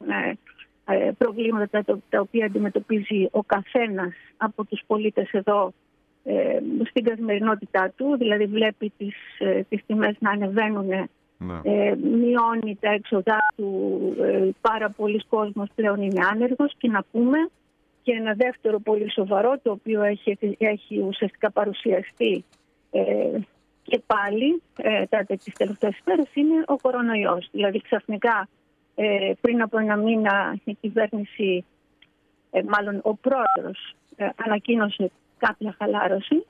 ε, προβλήματα τα, τα οποία αντιμετωπίζει ο καθένας από τους πολίτες εδώ ε, στην καθημερινότητά του, δηλαδή βλέπει τις, ε, τις τιμές να ανεβαίνουν, ναι. ε, μειώνει τα έξοδά του, ε, πάρα πολλοί κόσμος πλέον είναι άνεργος. Και να πούμε και ένα δεύτερο πολύ σοβαρό, το οποίο έχει, έχει ουσιαστικά παρουσιαστεί ε, και πάλι ε, τα τις τελευταίες μέρες, είναι ο κορονοϊός. Δηλαδή ξαφνικά ε, πριν από ένα μήνα η κυβέρνηση, ε, μάλλον ο πρόεδρος, ε, ανακοίνωσε κάποια χαλάρωση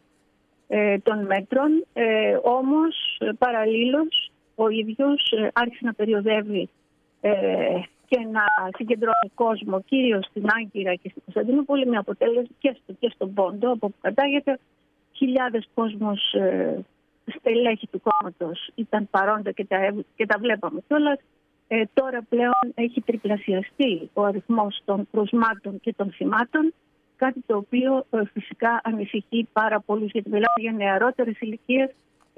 ε, των μέτρων, ε, όμως ε, παραλλήλως ο ίδιος ε, άρχισε να περιοδεύει ε, και να συγκεντρώνει κόσμο κυρίως στην Άγκυρα και στην Κωνσταντινούπολη, με αποτέλεσμα και, στο, και στον Πόντο, από όπου κατάγεται χιλιάδες κόσμος, ε, στελέχη του κόμματος ήταν παρόντα και τα, και τα βλέπαμε κιόλας. Ε, τώρα πλέον έχει τριπλασιαστεί ο αριθμός των κρουσμάτων και των θυμάτων, κάτι το οποίο ε, φυσικά ανησυχεί πάρα πολλούς, γιατί μιλάμε για νεαρότερες ηλικίες,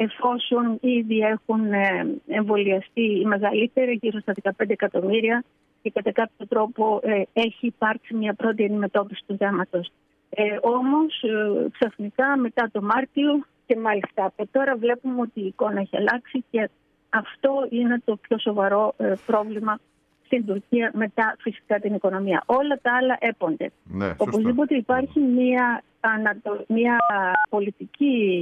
εφόσον ήδη έχουν ε, εμβολιαστεί οι μεγαλύτεροι, γύρω στα δεκαπέντε εκατομμύρια, και κατά κάποιο τρόπο ε, έχει υπάρξει μια πρώτη αντιμετώπιση του θέματος. Ε, όμως ε, ξαφνικά μετά το Μάρτιο και μάλιστα από τώρα βλέπουμε ότι η εικόνα έχει αλλάξει και αυτό είναι το πιο σοβαρό ε, πρόβλημα στην Τουρκία, μετά φυσικά την οικονομία. Όλα τα άλλα έπονται. Ναι, οπωσδήποτε υπάρχει μια, ανατο... μια πολιτική,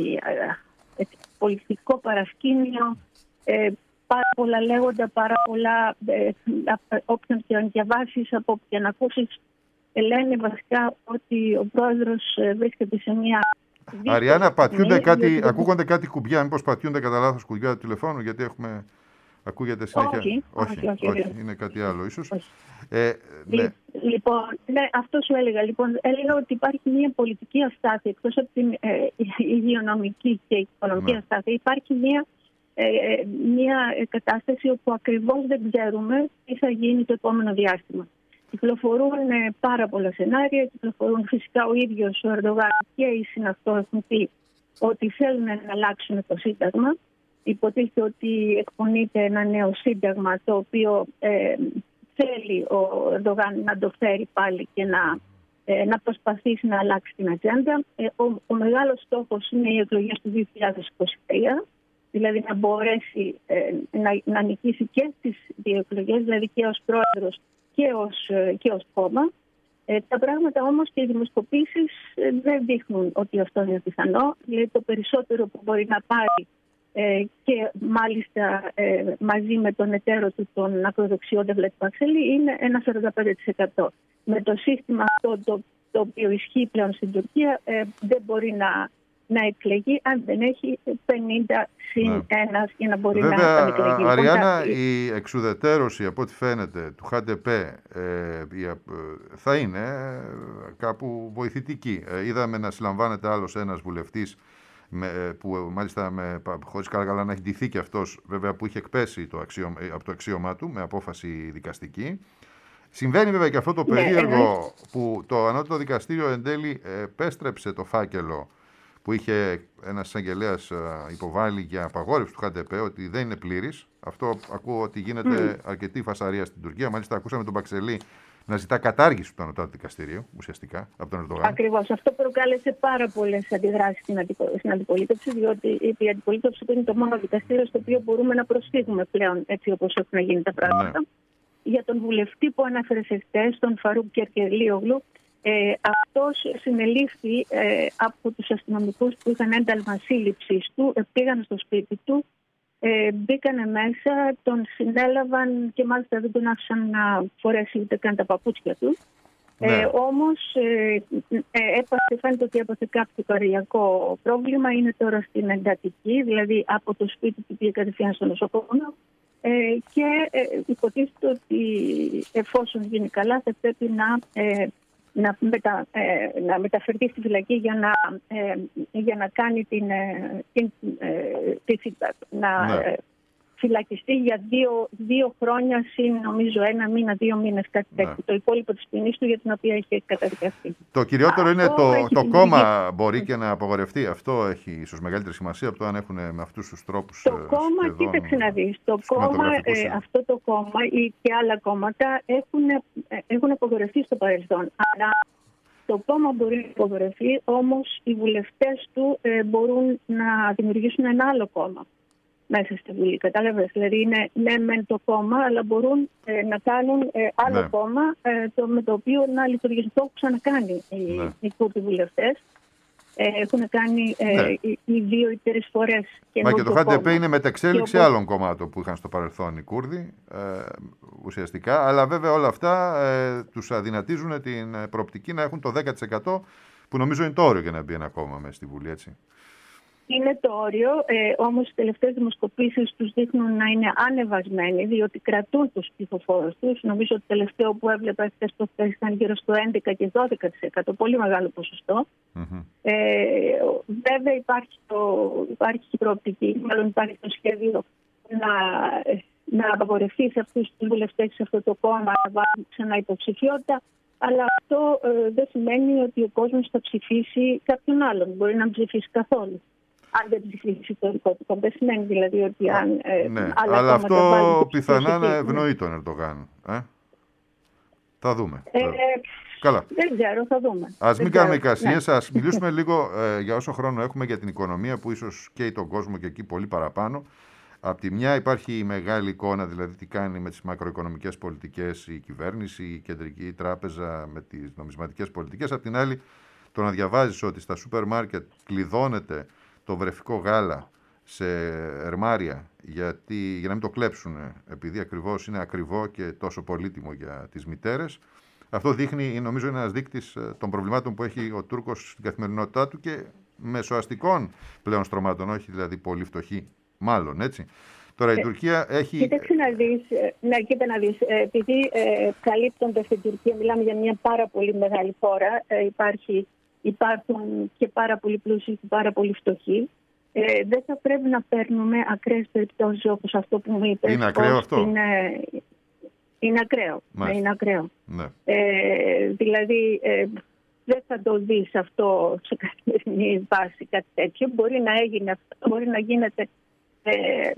ε, πολιτικό παρασκήνιο, ε, πάρα πολλά λέγοντα, πάρα πολλά, ε, όποιον και αν διαβάσεις, από όποιον ακούσεις, ε, λένε βασικά ότι ο πρόεδρος ε, βρίσκεται σε μια... Αριάννα, πατιούνται κάτι, διότι... ακούγονται κάτι κουμπιά, μήπως πατιούνται κατά λάθος κουμπιά του τηλεφώνου, γιατί έχουμε... Ακούγεται συνέχεια. Όχι, όχι, όχι, όχι, όχι. Είναι κάτι άλλο ίσως. Ε, ναι. Λοιπόν, ναι, αυτό σου έλεγα. Λοιπόν, έλεγα ότι υπάρχει μια πολιτική αστάθεια, εκτός από την ε, υγειονομική και οικονομική ναι. αστάθεια. Υπάρχει μια, ε, μια κατάσταση όπου ακριβώς δεν ξέρουμε τι θα γίνει το επόμενο διάστημα. Κυκλοφορούν ε, πάρα πολλά σενάρια, κυκλοφορούν φυσικά ο ίδιος ο Ερντογάν και οι συναυτό έχουν πει ότι θέλουν να αλλάξουν το Σύνταγμα. Υποτίθεται ότι εκπονείται ένα νέο σύνταγμα, το οποίο ε, θέλει ο Ερντογάν να το φέρει πάλι και να, ε, να προσπαθήσει να αλλάξει την ατζέντα. Ε, ο, ο μεγάλος στόχος είναι οι εκλογές του δύο χιλιάδες είκοσι τρία, δηλαδή να μπορέσει ε, να, να νικήσει και στις δύο εκλογές, δηλαδή και ως πρόεδρος και ως, και ως κόμμα. Ε, τα πράγματα όμως και οι δημοσκοπήσεις ε, δεν δείχνουν ότι αυτό είναι πιθανό. Δηλαδή το περισσότερο που μπορεί να πάρει Ε, και μάλιστα ε, μαζί με τον εταίρο του, τον ακροδεξιό Ντεβλέτ Παξέλη, είναι ένα σαράντα πέντε τοις εκατό. Με το σύστημα αυτό το, το οποίο ισχύει πλέον στην Τουρκία, ε, δεν μπορεί να, να εκλεγεί αν δεν έχει πενήντα συν ναι. ένας για να μπορεί Βέβαια, να εκλεγεί. Βέβαια, Αριάννα, λοιπόν, η εξουδετέρωση από ό,τι φαίνεται του Χ ντι πι ε, θα είναι κάπου βοηθητική. Ε, είδαμε να συλλαμβάνεται άλλος ένας βουλευτής, Με, που μάλιστα με, χωρίς καλά καλά να έχει ντυθεί και αυτός, βέβαια, που είχε εκπέσει το αξίωμα, από το αξίωμά του με απόφαση δικαστική. Συμβαίνει βέβαια και αυτό το περίεργο ναι, που το ανώτατο δικαστήριο εν τέλει επέστρεψε το φάκελο που είχε ένας εισαγγελέας υποβάλει για απαγόρευση του ΧΑΝΤΕΠΕ ότι δεν είναι πλήρης. Αυτό ακούω ότι γίνεται mm. αρκετή φασαρία στην Τουρκία. Μάλιστα, ακούσαμε τον Μπαξελή να ζητά κατάργηση του Ανωτάτου Δικαστηρίου, ουσιαστικά, από τον Ερντογάν. Ακριβώς. Αυτό προκάλεσε πάρα πολλές αντιδράσεις στην, αντιπο... στην αντιπολίτευση, διότι η αντιπολίτευση είναι το μόνο δικαστήριο στο οποίο μπορούμε να προσφύγουμε πλέον, έτσι όπως έχουν γίνει τα πράγματα. Ναι. Για τον βουλευτή που ανέφερε χθες, τον Φαρούκ Κερκελίογλου, ε, αυτός συνελήφθη ε, από τους αστυνομικούς που είχαν ένταλμα σύλληψης του, ε, πήγαν στο σπίτι του. Ε, μπήκανε μέσα, τον συνέλαβαν και μάλιστα δεν τον άφησαν να φορέσει ούτε καν τα παπούτσια του. Ναι. Ε, όμως ε, ε, έπαθε, φαίνεται ότι έπαθε κάποιο καρδιακό πρόβλημα, είναι τώρα στην εντατική, δηλαδή από το σπίτι του πήγε κατευθείαν στο νοσοκομείο ε, και ε, υποτίθεται ότι εφόσον γίνει καλά θα πρέπει να... Ε, Να, μετα, ε, να μεταφερθεί στη φυλακή για να, ε, για να κάνει την, ε, την ε, feedback, να ναι. ε, φυλακιστεί για δύο, δύο χρόνια συν νομίζω ένα μήνα, δύο μήνες κάτι ναι. τέτοιο. Το υπόλοιπο της ποινής του για την οποία έχει καταδικαστεί. Το κυριότερο είναι το, το κόμμα μπορεί και να απογορευτεί. Αυτό έχει ίσως μεγαλύτερη σημασία από το αν έχουν με αυτούς τους τρόπους. Το κόμμα, κοίταξε να δεις, το κόμμα, ε, αυτό το κόμμα ή και άλλα κόμματα έχουν, ε, έχουν απογορευτεί στο παρελθόν. Αλλά το κόμμα μπορεί να απογορευτεί, όμως οι βουλευτές του ε, μπορούν να δημιουργήσουν ένα άλλο κόμμα μέσα στη Βουλή. Κατάλαβες, δηλαδή είναι ναι μεν το κόμμα, αλλά μπορούν ε, να κάνουν ε, άλλο ναι. κόμμα ε, το, με το οποίο να λειτουργήσουν. Το έχουν ξανακάνει οι, ναι. οι Κούρδοι βουλευτές. Ε, έχουν κάνει ε, ναι. οι, οι δύο ή τρεις φορές. Μα και το ΧΑΝΤΕΠΕ είναι μεταξέλιξη όπως... άλλων κομμάτων που είχαν στο παρελθόν οι Κούρδοι ε, ουσιαστικά. Αλλά βέβαια όλα αυτά ε, τους αδυνατίζουν την προοπτική να έχουν το δέκα τοις εκατό που νομίζω είναι το όριο για να μπει ένα κόμμα μέσα στη Βουλή, έτσι. Είναι το όριο, ε, όμως οι τελευταίες δημοσκοπήσεις τους δείχνουν να είναι ανεβασμένοι, διότι κρατούν τους ψηφοφόρους τους. Νομίζω ότι το τελευταίο που έβλεπα χθες το χθες ήταν γύρω στο έντεκα και δώδεκα τοις εκατό, πολύ μεγάλο ποσοστό. Mm-hmm. Ε, βέβαια υπάρχει, το, υπάρχει η προοπτική, μάλλον υπάρχει το σχέδιο να, να απαγορευτεί σε αυτούς τους βουλευτές, σε αυτό το κόμμα, να βάλουν ξανά υποψηφιότητα. Αλλά αυτό ε, δεν σημαίνει ότι ο κόσμος θα ψηφίσει κάποιον άλλον. Μπορεί να μην ψηφίσει καθόλου. Αν δεν ψηφίσει το δικό του. Δεν σημαίνει δηλαδή ότι αν. Ε, ναι, αλλά αυτό πιθανά να ευνοεί τον Ερντογάν. Ε? Θα δούμε. Ε, θα... Καλά. Δεν ξέρω, θα δούμε. Ας μην κάνουμε εικασίες, ναι. Ας μιλήσουμε λίγο ε, για όσο χρόνο έχουμε για την οικονομία που ίσως καίει τον κόσμο και εκεί πολύ παραπάνω. Απ' τη μια υπάρχει η μεγάλη εικόνα, δηλαδή τι κάνει με τις μακροοικονομικές πολιτικές η κυβέρνηση, η κεντρική τράπεζα με τις νομισματικές πολιτικές. Απ' την άλλη, το να διαβάζεις ότι στα σούπερ μάρκετ κλειδώνεται το βρεφικό γάλα σε ερμάρια γιατί, για να μην το κλέψουν, επειδή ακριβώς είναι ακριβό και τόσο πολύτιμο για τις μητέρες. Αυτό δείχνει, νομίζω, είναι ένας δείκτης των προβλημάτων που έχει ο Τούρκος στην καθημερινότητά του και μεσοαστικών πλέον στρωμάτων, όχι δηλαδή πολύ φτωχοί. Μάλλον, έτσι. Τώρα η Τουρκία έχει... Κοίταξε να δεις, ναι, κοίτα να δεις, επειδή ε, καλύπτονται στην Τουρκία, μιλάμε για μια πάρα πολύ μεγάλη χώρα, ε, υπάρχει, υπάρχουν και πάρα πολύ πλούσιοι και πάρα πολύ φτωχοί. Ε, δεν θα πρέπει να παίρνουμε ακραίες περιπτώσεις όπως αυτό που μου είπες. Είναι ακραίο αυτό? Είναι, είναι ακραίο. Ναι, είναι ακραίο. Ναι. Ε, δηλαδή... Ε, δεν θα το δεις αυτό σε καθημερινή βάση κάτι τέτοιο. Μπορεί να έγινε αυτό, μπορεί να γίνεται ε,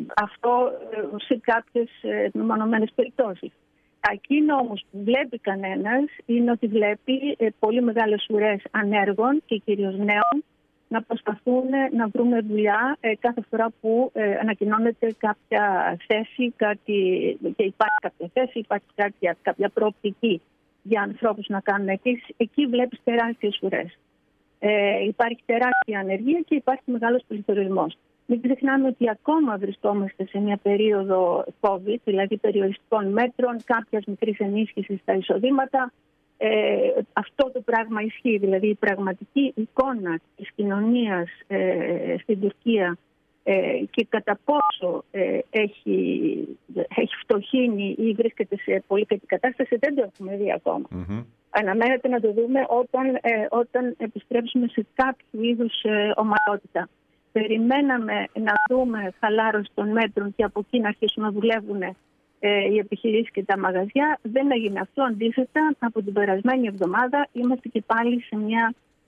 αυτό σε κάποιες ε, μεμονωμένες περιπτώσεις. Εκείνο όμως που βλέπει κανένας είναι ότι βλέπει ε, πολύ μεγάλες ουρές ανέργων και κυρίως νέων να προσπαθούν να βρουν δουλειά ε, κάθε φορά που ε, ανακοινώνεται κάποια θέση κάτι, και υπάρχει κάποια θέση, υπάρχει κάποια, κάποια προοπτική για ανθρώπους να κάνουν εκεί. Εκεί βλέπεις τεράστιες ουρές. Ε, υπάρχει τεράστια ανεργία και υπάρχει μεγάλος πληθωρισμός. Μην ξεχνάμε ότι ακόμα βρισκόμαστε σε μια περίοδο COVID, δηλαδή περιοριστικών μέτρων, κάποιας μικρής ενίσχυσης στα εισοδήματα. Ε, αυτό το πράγμα ισχύει, δηλαδή η πραγματική εικόνα της κοινωνίας ε, στην Τουρκία ε, και κατά πόσο ε, έχει, έχει φτωχύνει ή βρίσκεται σε πολύ κακή κατάσταση δεν το έχουμε δει ακόμα. Mm-hmm. Αναμένεται να το δούμε όταν, ε, όταν επιστρέψουμε σε κάποιο είδους ε, ομαλότητα. Περιμέναμε να δούμε χαλάρωση των μέτρων και από εκεί να αρχίσουν να δουλεύουν ε, οι επιχειρήσεις και τα μαγαζιά. Δεν έγινε αυτό. Αντίθετα, από την περασμένη εβδομάδα είμαστε και πάλι σε μια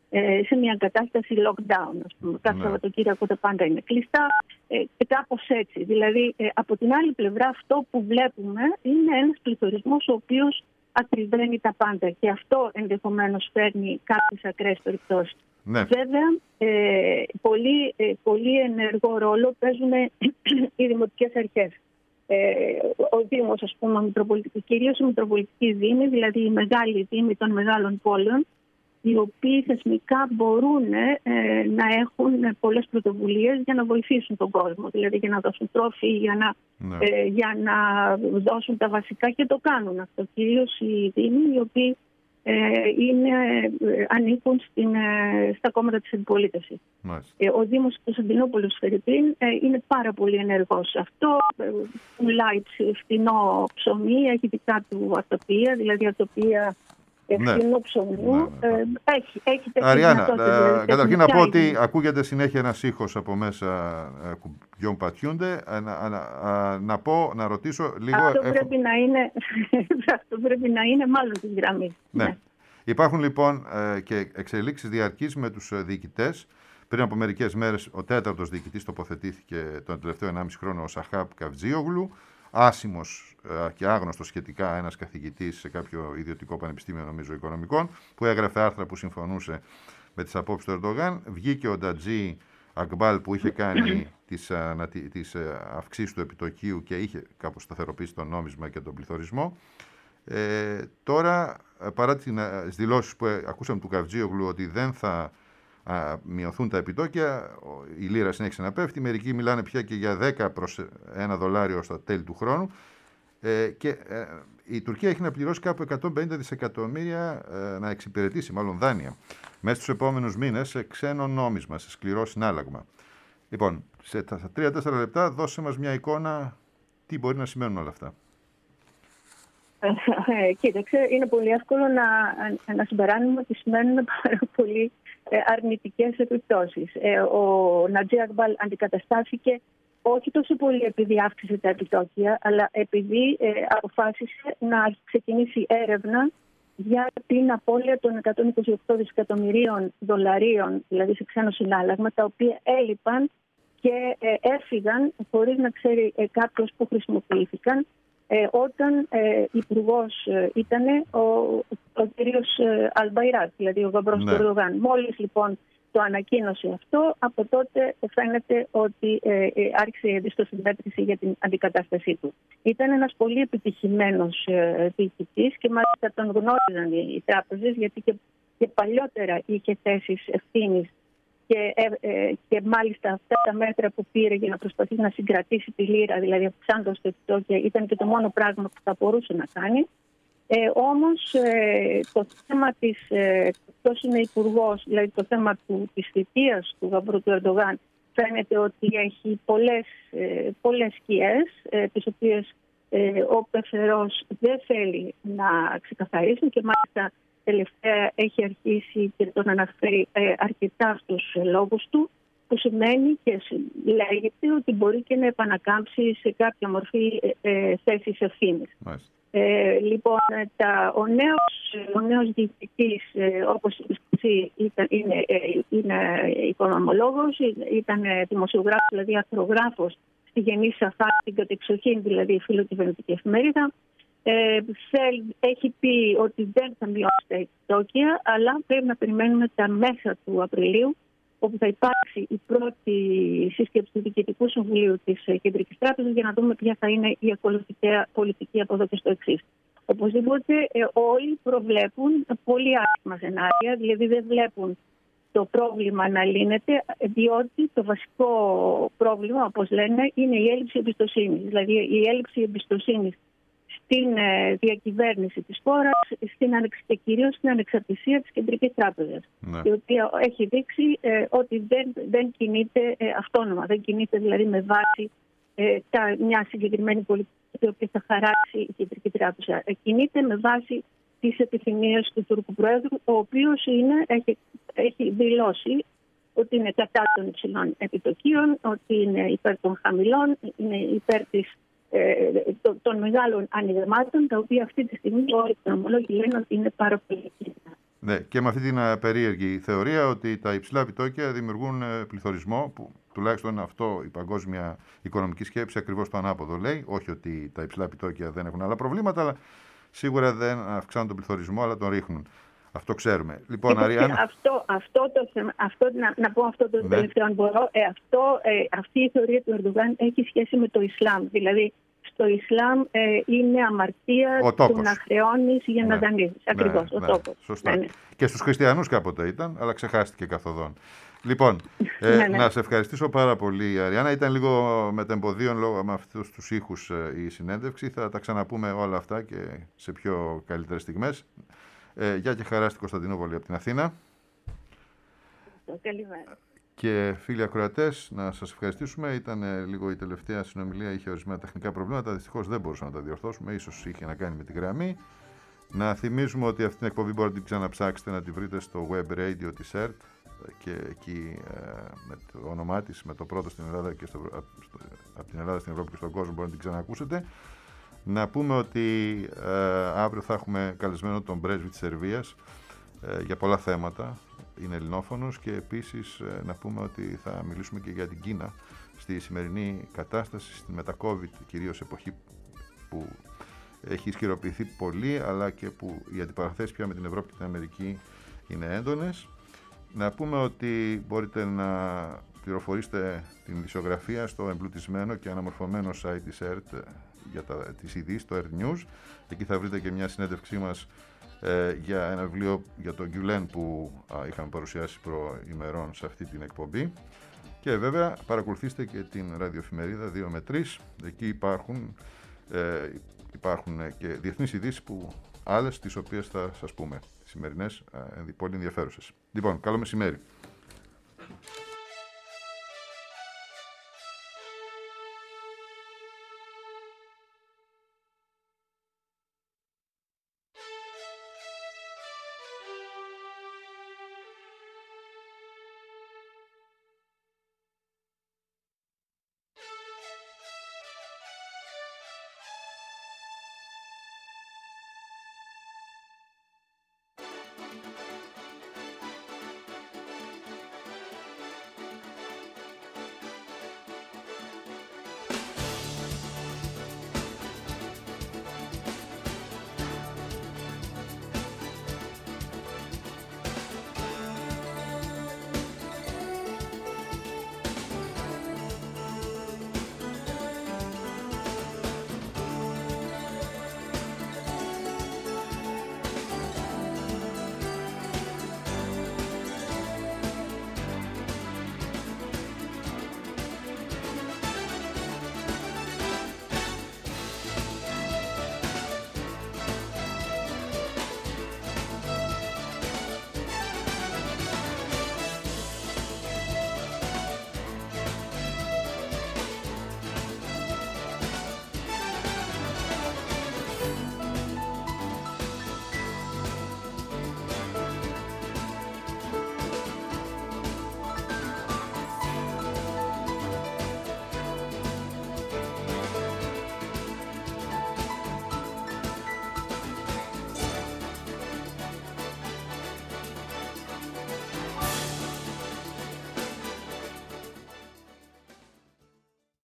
σε μια κατάσταση lockdown. Ας πούμε. Κάθε Ναι. Σαββατοκύριακο τα πάντα είναι κλειστά και κάπως έτσι. Δηλαδή, από την άλλη πλευρά αυτό που βλέπουμε είναι ένας πληθωρισμός ο οποίος ακριβένει τα πάντα και αυτό ενδεχομένως φέρνει κάποιες ακραίες περιπτώσεις. Ναι. Βέβαια, ε, πολύ, ε, πολύ ενεργό ρόλο παίζουν οι δημοτικές αρχές. Ε, ο Δήμος, ας πούμε, κυρίως η Μητροπολιτική Δήμη, δηλαδή οι μεγάλοι δήμοι των μεγάλων πόλεων, οι οποίοι θεσμικά μπορούν ε, να έχουν πολλές πρωτοβουλίες για να βοηθήσουν τον κόσμο, δηλαδή για να δώσουν τρόφι, για να, Ναι. ε, για να δώσουν τα βασικά και το κάνουν αυτό. Κυρίως οι δήμοι, οι οποίοι ε, είναι, ε, ανήκουν στην, ε, στα κόμματα της αντιπολίτευσης. Ε, ο Δήμος του Κωνσταντινούπολου Φερρυπίν ε, είναι πάρα πολύ ενεργός σε αυτό. Ε, πουλάει φθηνό ψωμί, έχει δικά του αρτοπία, δηλαδή αρτοπία ευθυνού ψωμιού. Ναι, ναι, ναι. Ε, έχει, έχει Αριάννα, δηλαδή, καταρχήν να πω ότι ακούγεται συνέχεια ένας ήχος από μέσα ε, κουμπιών πατιούνται. Ε, να, να, να πω, να ρωτήσω λίγο... Αυτό, έχω... πρέπει, να είναι, αυτό πρέπει να είναι μάλλον της γραμμής. Ναι. Ναι. Υπάρχουν λοιπόν ε, και εξελίξεις διαρκείς με τους διοικητές. Πριν από μερικές μέρες ο τέταρτος διοικητής τοποθετήθηκε τον τελευταίο ενάμιση χρόνο, ο Σαχάπ Καυτζίογλου. Άσημος ε, και άγνωστος σχετικά ένας καθηγητής σε κάποιο ιδιωτικό πανεπιστήμιο, νομίζω οικονομικών, που έγραφε άρθρα που συμφωνούσε με τις απόψεις του Ερντογάν. Βγήκε ο Ντατζή Ακμπάλ που είχε κάνει τις, α, τις αυξήσεις του επιτοκίου και είχε κάπως σταθεροποιήσει το νόμισμα και τον πληθωρισμό. Ε, τώρα, παρά τις δηλώσεις που ακούσαμε του Καυτζίογλου ότι δεν θα α, μειωθούν τα επιτόκια, η λίρα συνέχισε να πέφτει, μερικοί μιλάνε πια και για δέκα προς ένα δολάριο στα τέλη του χρόνου ε, και ε, η Τουρκία έχει να πληρώσει κάπου εκατόν πενήντα δισεκατομμύρια ε, να εξυπηρετήσει μάλλον δάνεια μέσα στους επόμενους μήνες σε ξένο νόμισμα, σε σκληρό συνάλλαγμα. Λοιπόν, σε τρία τέσσερα λεπτά δώσε μας μια εικόνα τι μπορεί να σημαίνουν όλα αυτά. Ε, κοίταξε, είναι πολύ εύκολο να, να συμπεράνουμε ότι σημαίνουν πάρα πολύ αρνητικές επιπτώσεις. Ε, ο Νατζή Ακμπάλ αντικαταστάθηκε όχι τόσο πολύ επειδή αύξησε τα επιτόκια, αλλά επειδή ε, αποφάσισε να ξεκινήσει έρευνα για την απώλεια των εκατόν είκοσι οκτώ δισεκατομμυρίων δολαρίων, δηλαδή σε ξένο συνάλλαγμα, τα οποία έλειπαν και ε, έφυγαν χωρίς να ξέρει ε, κάποιος που χρησιμοποιήθηκαν. Ε, όταν ε, υπουργός ε, ήταν ο, ο κύριος ε, Αλμπαϊράτ, δηλαδή ο γαμπρός ναι. του Ερντογάν. Μόλις λοιπόν το ανακοίνωσε αυτό, από τότε φαίνεται ότι ε, ε, άρχισε η εμπιστοσυμπέτρηση για την αντικατάστασή του. Ήταν ένας πολύ επιτυχημένος ε, διοικητής και μάλιστα τον γνώριζαν οι, οι τράπεζες, γιατί και, και παλιότερα είχε θέσεις ευθύνης. Και, ε, και μάλιστα αυτά τα μέτρα που πήρε για να προσπαθήσει να συγκρατήσει τη λίρα, δηλαδή αυξάνοντας το επιτόκια, ήταν και το μόνο πράγμα που θα μπορούσε να κάνει. Ε, όμως ε, το θέμα της, ε, ποιος είναι υπουργός, δηλαδή το θέμα του, της θητείας του γαμπρού του Ερντογάν, φαίνεται ότι έχει πολλές, ε, πολλές σκιές, ε, τις οποίες ε, ο Πεθερός δεν θέλει να ξεκαθαρίσει και μάλιστα τελευταία έχει αρχίσει και τον αναφέρει ε, αρκετά στους λόγους του, που σημαίνει και λέγεται ότι μπορεί και να επανακάμψει σε κάποια μορφή ε, ε, θέσης ευθύνης. Ε, λοιπόν, τα, ο νέος, ο νέος διοικητής, ε, όπως εσύ, ήταν, είναι, ε, είναι οικονομολόγος, ήταν δημοσιογράφος, δηλαδή αρθρογράφος στη Γενή Σαφά, την κατεξοχήν, δηλαδή φιλοκυβερνητική εφημερίδα. Ε, θέλ, έχει πει ότι δεν θα μειώσει τα επιτόκια, αλλά πρέπει να περιμένουμε τα μέσα του Απριλίου, όπου θα υπάρξει η πρώτη σύσκεψη του Διοικητικού Συμβουλίου της Κεντρικής Τράπεζας για να δούμε ποια θα είναι η ακολουθητέα πολιτική από εδώ και στο εξής. Οπωσδήποτε ε, όλοι προβλέπουν πολύ άσχημα σενάρια, δηλαδή δεν βλέπουν το πρόβλημα να λύνεται, διότι το βασικό πρόβλημα, όπως λένε, είναι η έλλειψη εμπιστοσύνης. Δηλαδή η έλλειψη εμπιστοσύνης στην διακυβέρνηση της χώρας στην ανεξ... και κυρίως στην ανεξαρτησία της Κεντρικής Τράπεζας, ναι. η οποία έχει δείξει ε, ότι δεν, δεν κινείται ε, αυτόνομα, δεν κινείται δηλαδή με βάση ε, τα, μια συγκεκριμένη πολιτική η οποία θα χαράξει η Κεντρική Τράπεζα. Ε, κινείται με βάση τις επιθυμίες του Τούρκου Προέδρου, ο οποίος είναι, έχει, έχει δηλώσει ότι είναι κατά των υψηλών επιτοκίων, ότι είναι υπέρ των χαμηλών, είναι υπέρ της των μεγάλων ανοιγμάτων, τα οποία αυτή τη στιγμή όλοι οι οικονομολόγοι λένε ότι είναι πάρα πολύ κίνητα. Ναι, και με αυτή την περίεργη θεωρία ότι τα υψηλά επιτόκια δημιουργούν πληθωρισμό, που τουλάχιστον αυτό η παγκόσμια οικονομική σκέψη ακριβώς το ανάποδο λέει. Όχι ότι τα υψηλά επιτόκια δεν έχουν άλλα προβλήματα, αλλά σίγουρα δεν αυξάνουν τον πληθωρισμό, αλλά τον ρίχνουν. Αυτό ξέρουμε. Λοιπόν, λοιπόν Αριάννα... αυτό, αυτό το θέμα, αυτό, να, να πω αυτό το ναι. τελευταίο, αν μπορώ. Ε, αυτό, ε, αυτή η θεωρία του Ερντογάν έχει σχέση με το Ισλάμ. Δηλαδή, στο Ισλάμ ε, είναι αμαρτία του να χρεώνεις για ναι. να δανείζεις. Ακριβώς, ναι, ο ναι. τόπος. Σωστά. Ναι, ναι. Και στους χριστιανούς κάποτε ήταν, αλλά ξεχάστηκε καθοδόν. Λοιπόν, ε, ναι, ναι. να σε ευχαριστήσω πάρα πολύ, Αριάννα. Ήταν λίγο μετεμποδίων λόγω με αυτούς τους ήχους ε, η συνέντευξη. Θα τα ξαναπούμε όλα αυτά και σε πιο καλύτερες στιγμές. Ε, γεια και χαρά στην Κωνσταντινούπολη από την Αθήνα. Καλημέρα. Και φίλοι ακροατές, να σας ευχαριστήσουμε. Ήταν ε, λίγο η τελευταία συνομιλία, είχε ορισμένα τεχνικά προβλήματα. Δυστυχώς δεν μπορούσαμε να τα διορθώσουμε. Ίσως είχε να κάνει με τη γραμμή. Να θυμίζουμε ότι αυτή την εκπομπή μπορείτε να την ξαναψάξετε, να τη βρείτε στο web radio της ΕΡΤ και εκεί ε, με το όνομά της, με το πρώτο στην Ελλάδα και στο, στο, από την Ελλάδα στην Ευρώπη και στον κόσμο μπορείτε να την ξανακούσετε. Να πούμε ότι ε, αύριο θα έχουμε καλεσμένο τον πρέσβη της Σερβίας ε, για πολλά θέματα. Είναι ελληνόφωνος και επίσης ε, να πούμε ότι θα μιλήσουμε και για την Κίνα στη σημερινή κατάσταση, στη μετα-COVID κυρίως εποχή που έχει ισχυροποιηθεί πολύ, αλλά και που οι αντιπαραθέσεις πια με την Ευρώπη και την Αμερική είναι έντονες. Να πούμε ότι μπορείτε να πληροφορήσετε την ειδησιογραφία στο εμπλουτισμένο και αναμορφωμένο site της ΕΡΤ για τα, τις ειδήσεις, το ΕΡΤ News. Εκεί θα βρείτε και μια συνέντευξή μας ε, για ένα βιβλίο για τον Γκιουλέν που α, είχαμε παρουσιάσει προημερών σε αυτή την εκπομπή. Και βέβαια παρακολουθήστε και την ραδιοεφημερίδα δύο με τρεις. Εκεί υπάρχουν, ε, υπάρχουν και διεθνείς ειδήσεις που άλλες τις οποίες θα σας πούμε. Σημερινές, ε, πολύ ενδιαφέρουσες. Λοιπόν, καλό μεσημέρι.